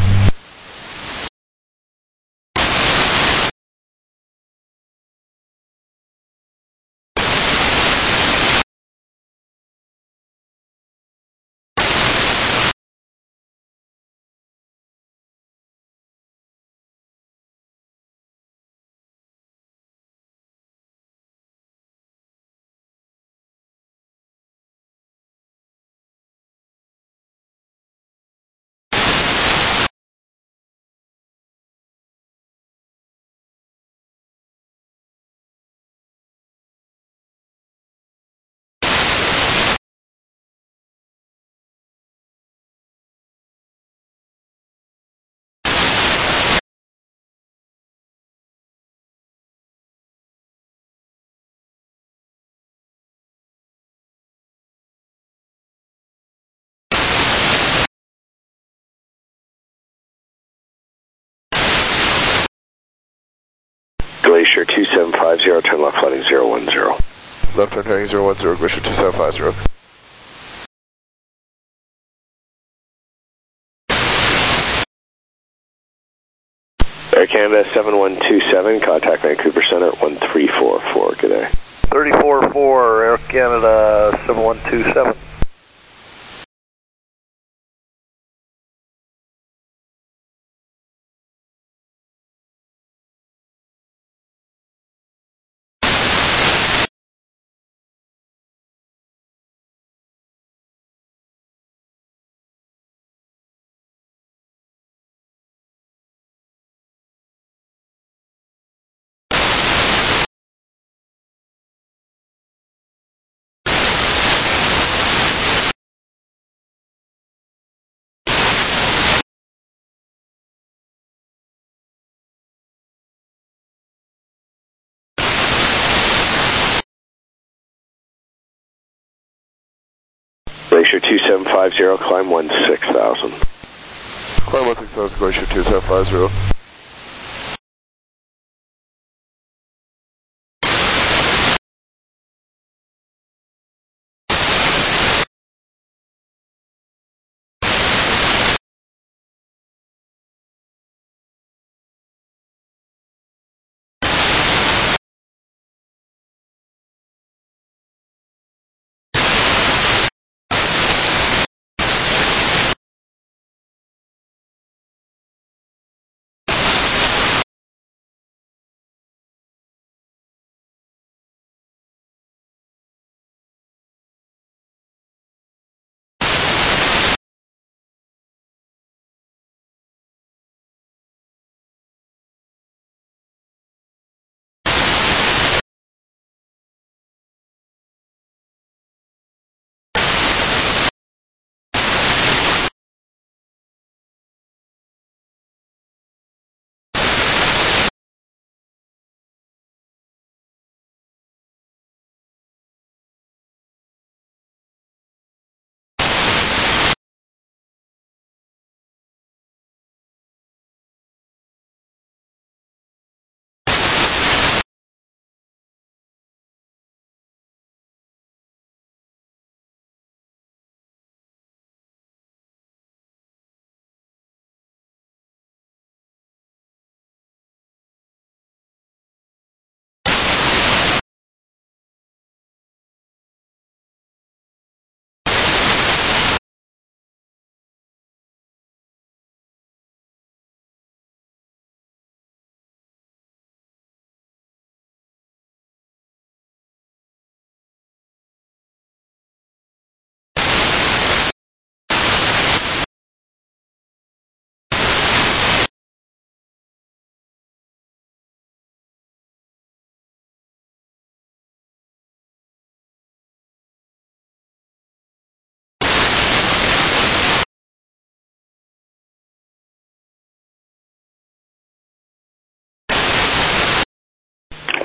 Glacier 2750, turn left heading 010. Left turn heading 010, Glacier 2750. Air Canada 7127, contact Vancouver Center 1344, good day. 34-4, Air Canada 7127. Glacier 2750, climb 16,000. Climb 16,000, Glacier 2750.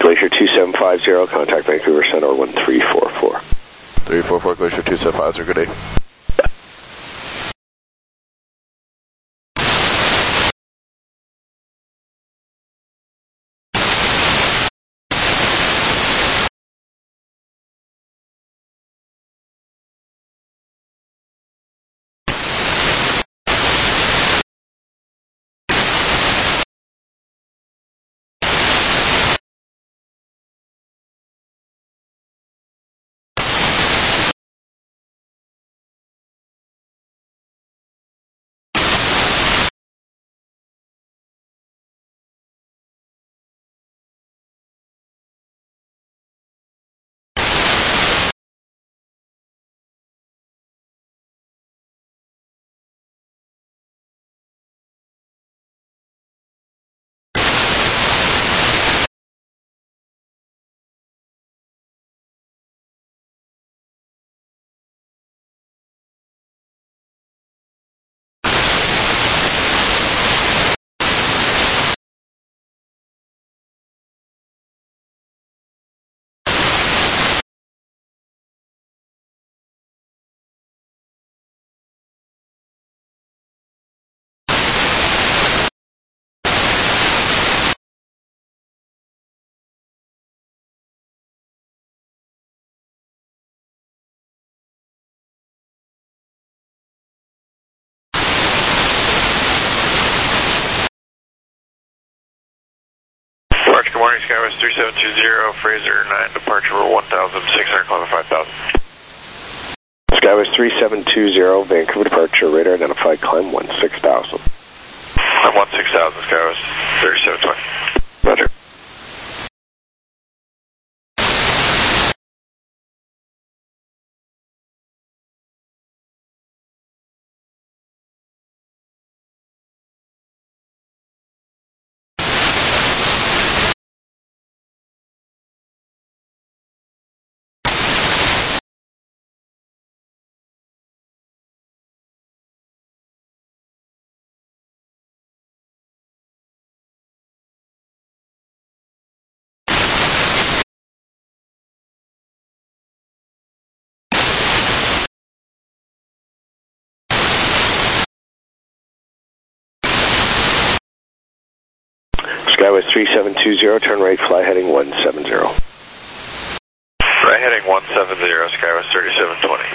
Glacier 2750, contact Vancouver Center 1344. 344 Glacier 2750, good day. Good morning, Skywest 3720, Fraser 9, departure 1,600, climb 5,000. Skywest 3720, Vancouver departure, radar identified, climb 16,000. Climb 16,000, Skywest 3720. Roger. Skywest 3720, turn right, fly heading 170. Right heading 170, Skywest 3720.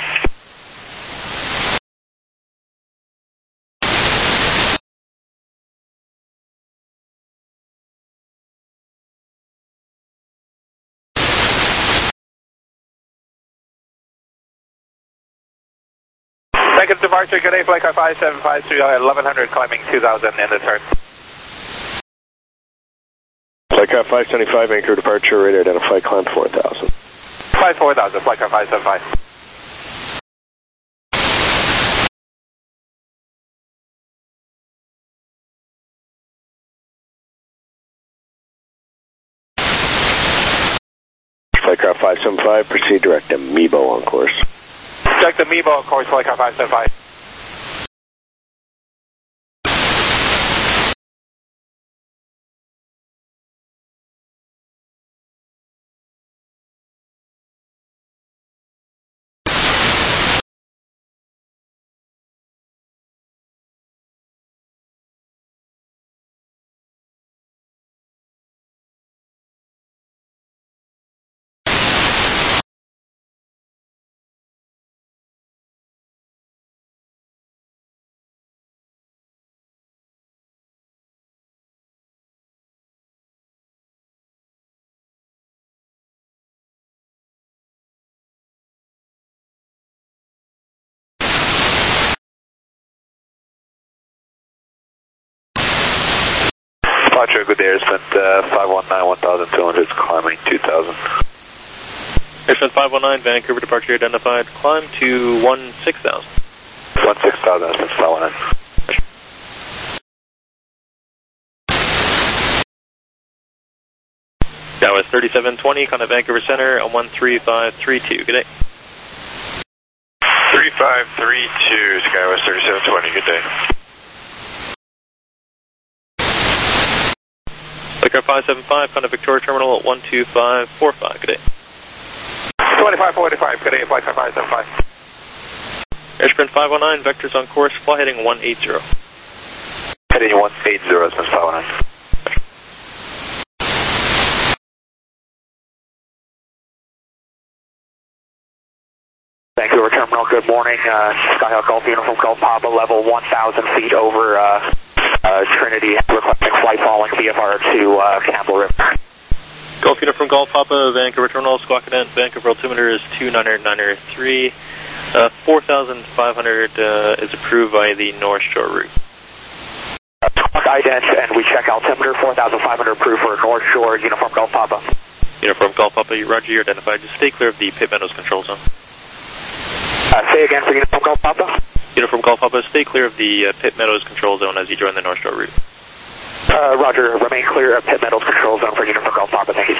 Second departure, good day, flight car 5753, 1100, climbing 2000 in the turn. Flight car 575, Vancouver departure, radar identified, climb 4,000. Flight 4000, flight car 575. Flight car 575, proceed direct to Mebo on course. Direct to Mebo on course, flight car 575. Departure, good day, Airsmith 519, 1,200, climbing 2,000. Airsmith 519, Vancouver departure identified, climb to 16,000. 16,000, Airsmith 519. That was 3720, contact Vancouver Center on 13532, good day. 3532, Skywest 3720, good day. Vicar 575, contact Victoria Terminal at 12545. Good day. 2545, good day, flight 575. Airsprint 519, vectors on course, fly heading 180. Heading 180, Airsprint 519. Vancouver Terminal, good morning. Skyhawk Golf Uniform Golf Papa, level 1,000 feet over Trinity, requesting flight following VFR to Campbell River. Golf Uniform Golf Papa, Vancouver Terminal, squawk cadent, Vancouver altimeter is 29993. 4,500 is approved by the North Shore route. Ident, and we check altimeter, 4,500 approved for North Shore, Uniform Golf Papa. Uniform Golf Papa, roger, you're identified. Just stay clear of the Pit Meadows control zone. Say again for Uniform Golf Papa. Uniform Golf Papa, stay clear of the Pit Meadows control zone as you join the North Shore route. Roger, remain clear of Pit Meadows control zone for Uniform Golf Papa, thank you.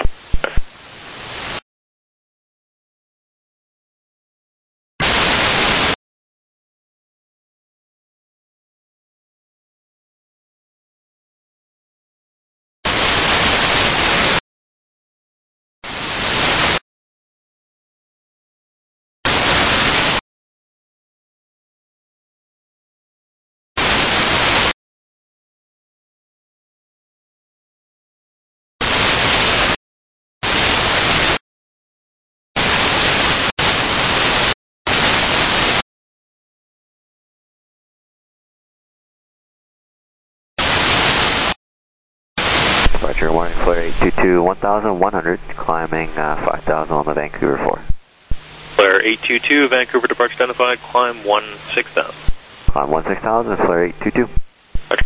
Roger, warning flare 822, 1,100, climbing 5,000 on the Vancouver 4. Flare 822, Vancouver departure identified, climb 16,000. Climb 16,000, flare 822. Roger.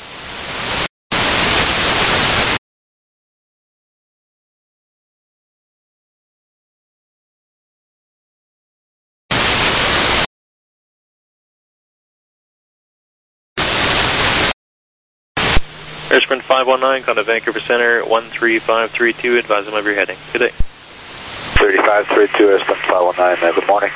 Airsprint 519, contact Vancouver Center, 13532, advise them of your heading. Good day. 3532, Airsprint 519, good morning.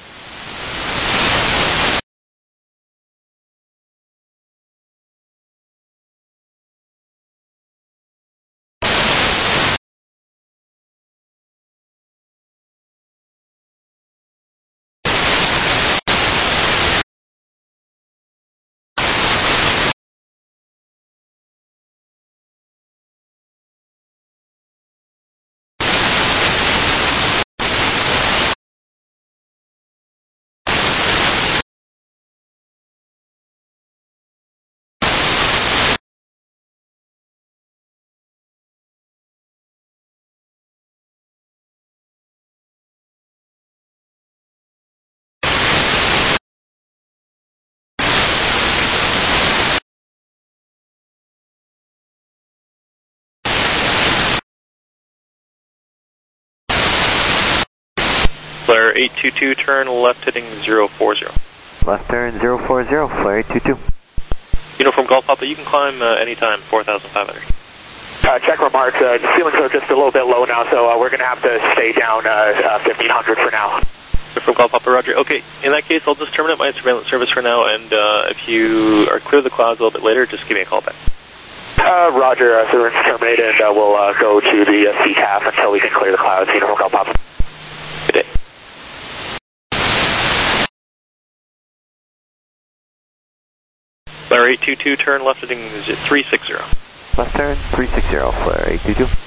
Flare 822, turn left heading 040. Left turn 040, flare 822. Uniform Golf Papa, you can climb anytime, 4,500. Check remarks, ceilings are just a little bit low now, so we're going to have to stay down 1,500 for now. Uniform Golf Papa, roger. Okay, in that case, I'll just terminate my surveillance service for now, and if you are clear of the clouds a little bit later, just give me a call back. Roger, surveillance terminated, we'll go to the CTAF until we can clear the clouds. Uniform Golf Papa. Good day. Flare 822, turn left heading 360. Left turn 360, flare 822.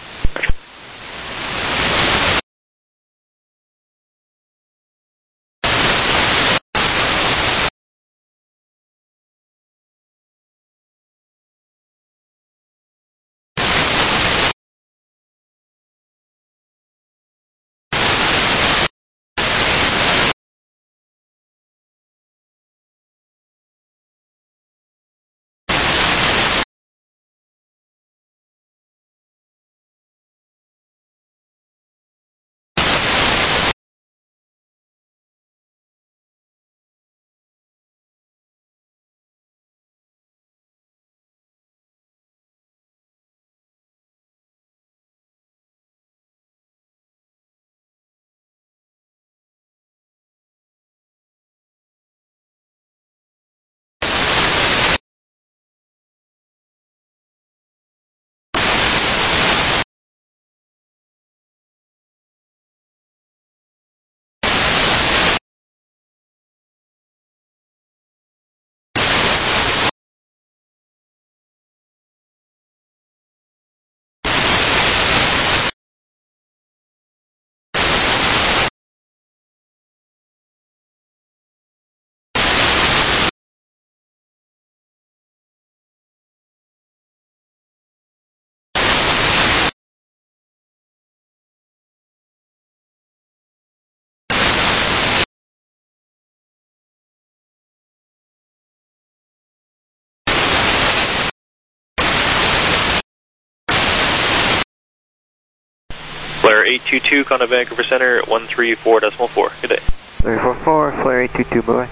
822, Contact Vancouver Center, 134.4. Good day. 344, Flare 822, bye-bye.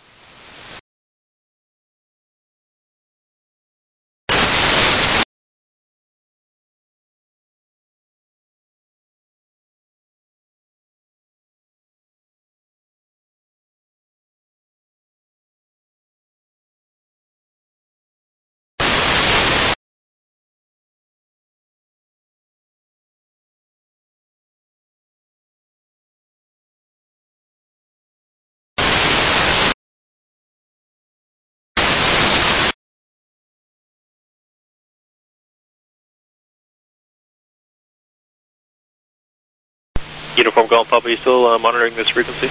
Uniform Golf Papa, you still monitoring this frequency?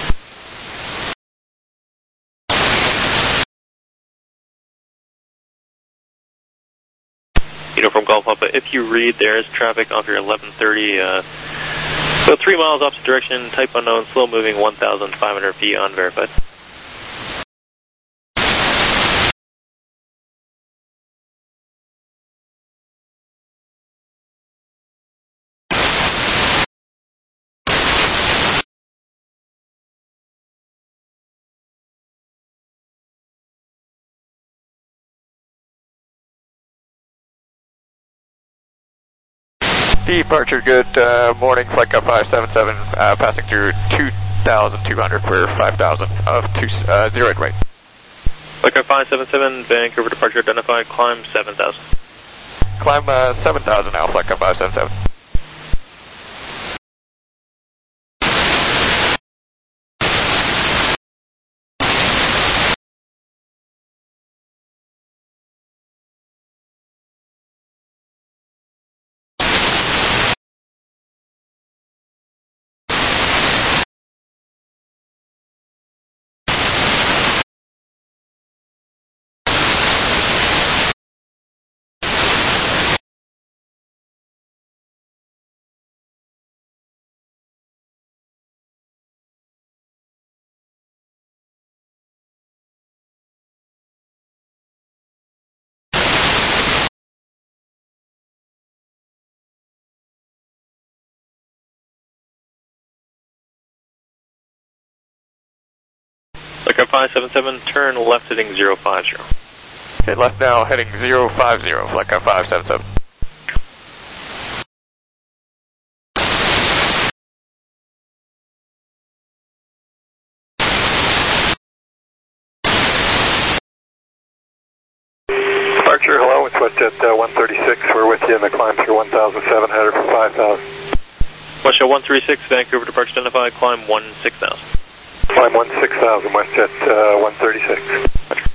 Uniform Golf Papa, if you read there is traffic off your 1130, so 3 miles opposite direction, type unknown, slow moving, 1,500 feet unverified. Departure, good morning, Flight Cup 577, passing through 2,200 for 5,000 of 08 right. Flight Cup 577, Vancouver departure identified, climb 7,000. Climb 7,000 now, Flight Cup 577. Flight Cup 577, turn left heading 050. Okay, left now, heading 050, Flight Cup 577. Departure, hello, it's WestJet 136. We're with you in the climb through 1,700 for 5,000. WestJet 136, Vancouver departure identified, climb 16,000. Climb 16,000, WestJet 136.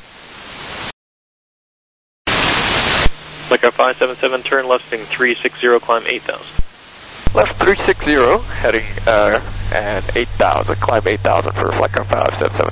Flight Cup 577, turn left heading 360, climb 8,000. Left 360, heading and 8,000, climb 8,000 for Flight Cup 577.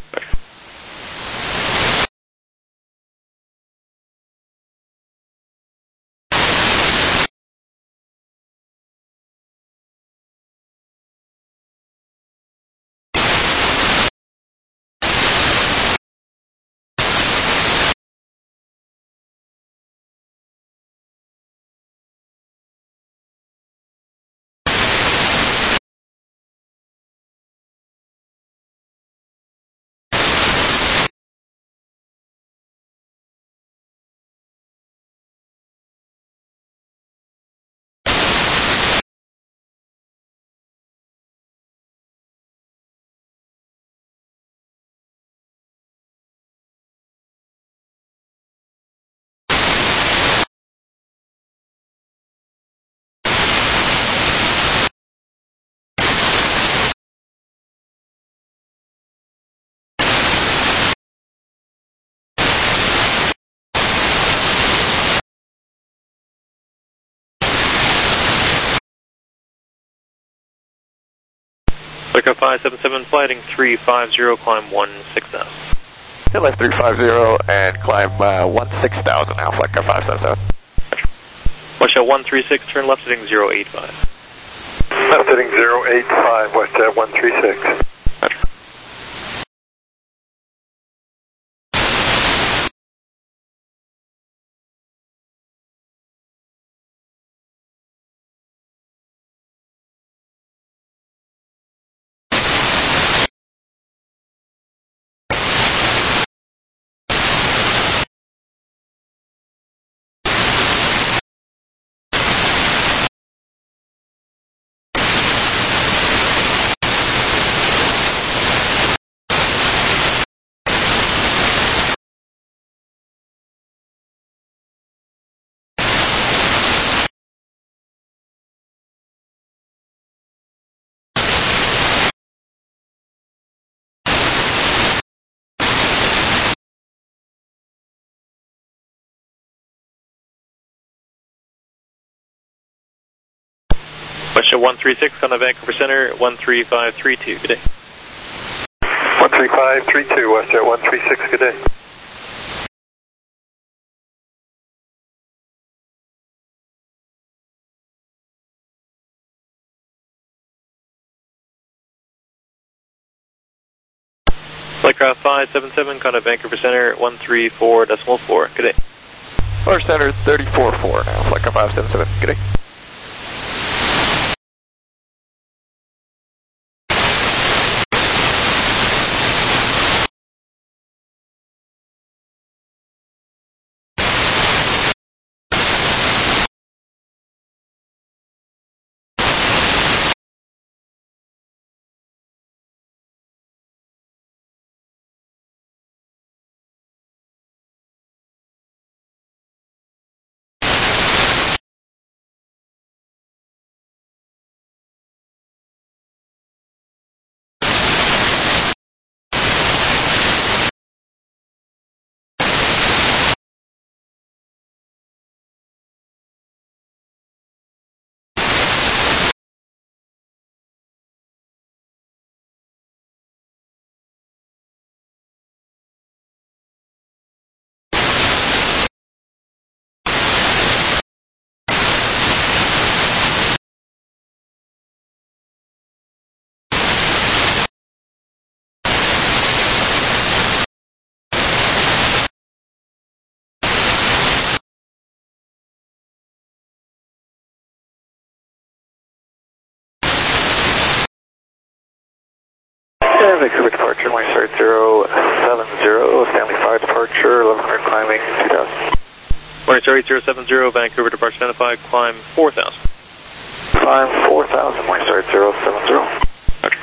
Flight Cup 577, flighting 350, climb 16,000. Hit left 350 and climb 16,000 now, Flight Cup 577. WestJet 136, turn left heading 085. Left heading 085, WestJet 136. Show 136 on the Vancouver Center, 13532, good day. 13532, WestJet 136, good day. Flightcraft 577, contact Vancouver Center, 134.4, good day. Vancouver Center 34-4 now, Flightcraft 577, good day. Vancouver departure, my start 070, Stanley 5 departure, 1100 climbing 2000. Morning, Star 8070, Vancouver departure identified, climb 4000. Climb 4000, my start 070. Okay.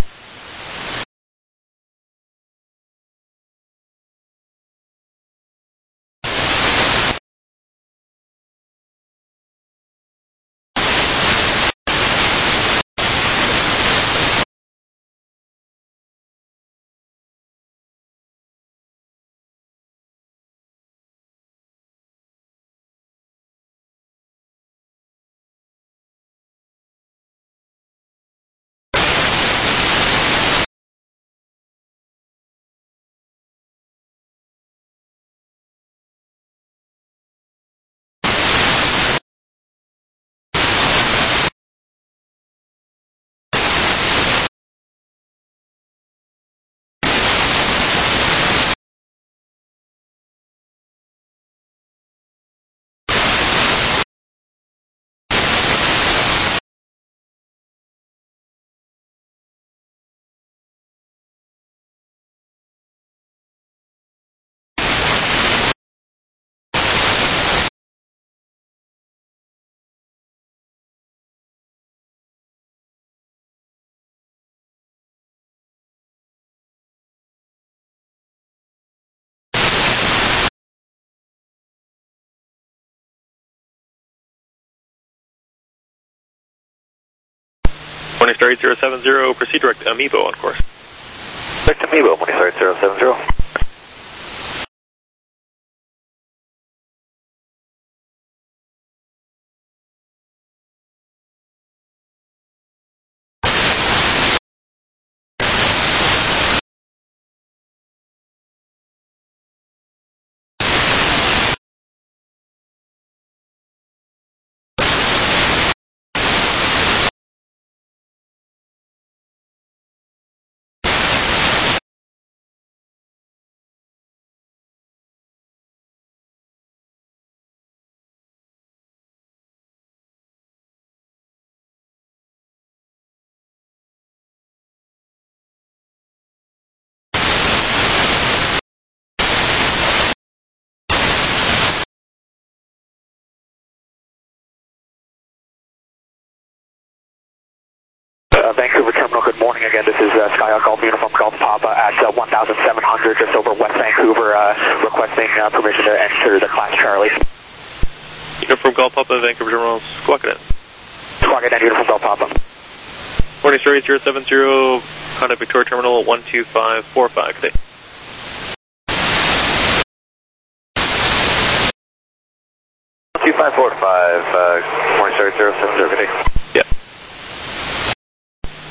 Morning, Star 8070, proceed direct to Amiibo on course. Direct to Amiibo, Morning Star 8070. Vancouver Terminal, good morning again. This is Skyhawk Golf Uniform Golf Papa at 1,700 just over West Vancouver, requesting permission to enter the Class Charlie. Uniform Golf Papa, Vancouver Terminal, squawk it in. Squawk it in, Uniform Golf Papa. Morning, Star 8070, contact Victoria Terminal 12545 today. Morning Star 8070, good day. Yeah.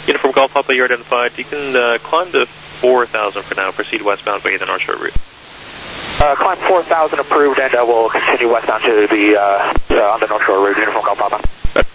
Uniform Golf Papa, you're identified. You can climb to 4,000 for now. Proceed westbound via the North Shore route. Climb 4,000 approved, and we'll continue westbound to the on the North Shore route. Uniform Golf Papa.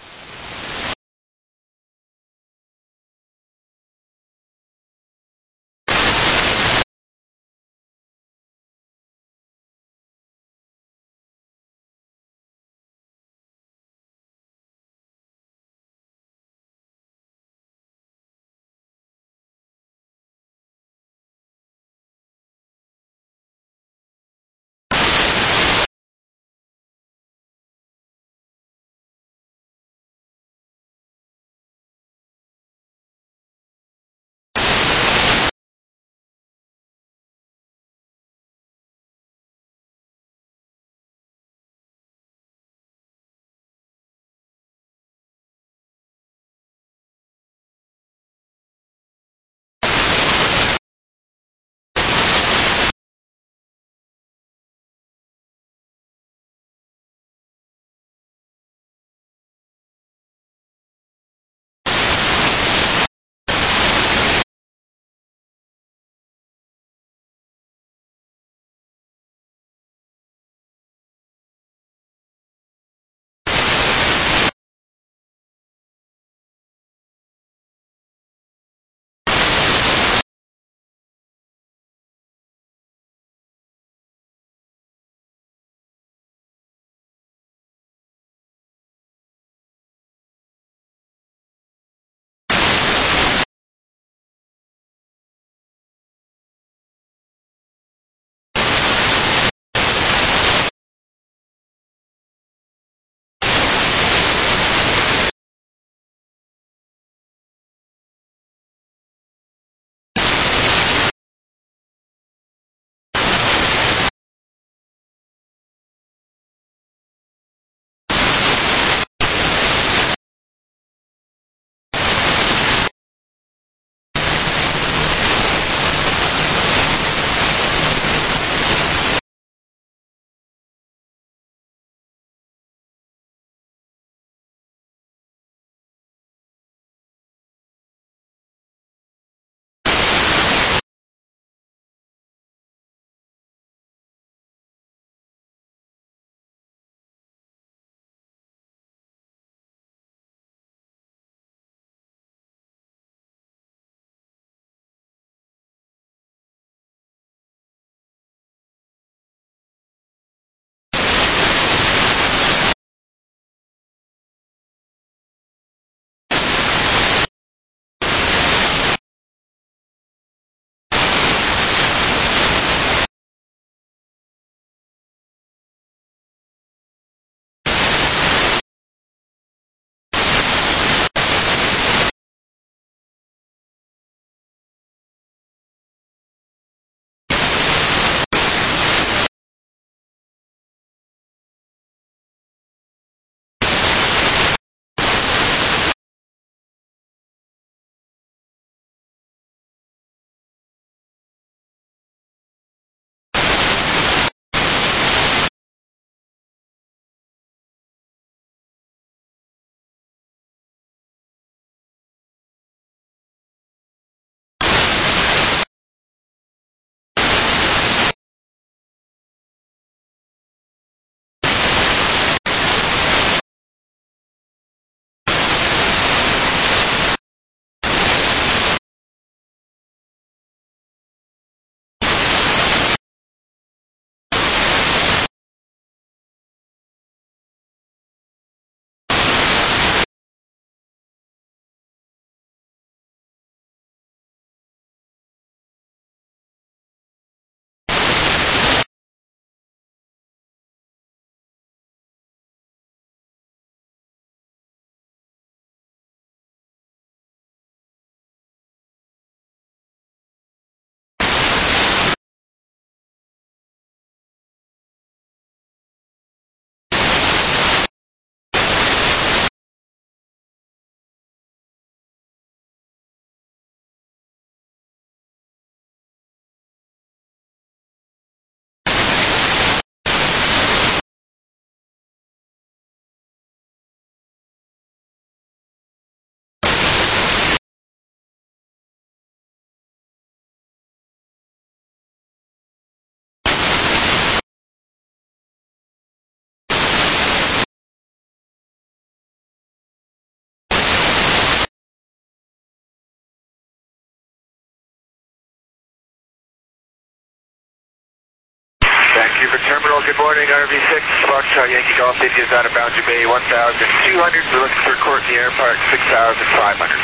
Terminal, good morning, RV6, Foxtrot Yankee Golf India is out of Boundary Bay, 1,200. We're looking for Courtney Air Park, 6,500.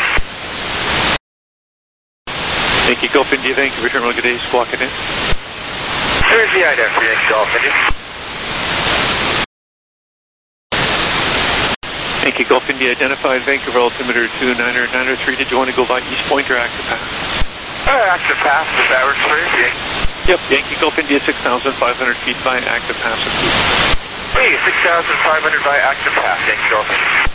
Yankee Golf India, Vancouver Terminal, good day, squawk it in. There's the IDF for Yankee Golf India. Yankee Golf India identified, Vancouver altimeter 29903. Did you want to go by East Point or Active Pass? Active Pass, if that works for you. Yep, Yankee Golf India 6,500 feet by Active Pass. Hey, 6,500 by Active Pass, Yankee Golf India.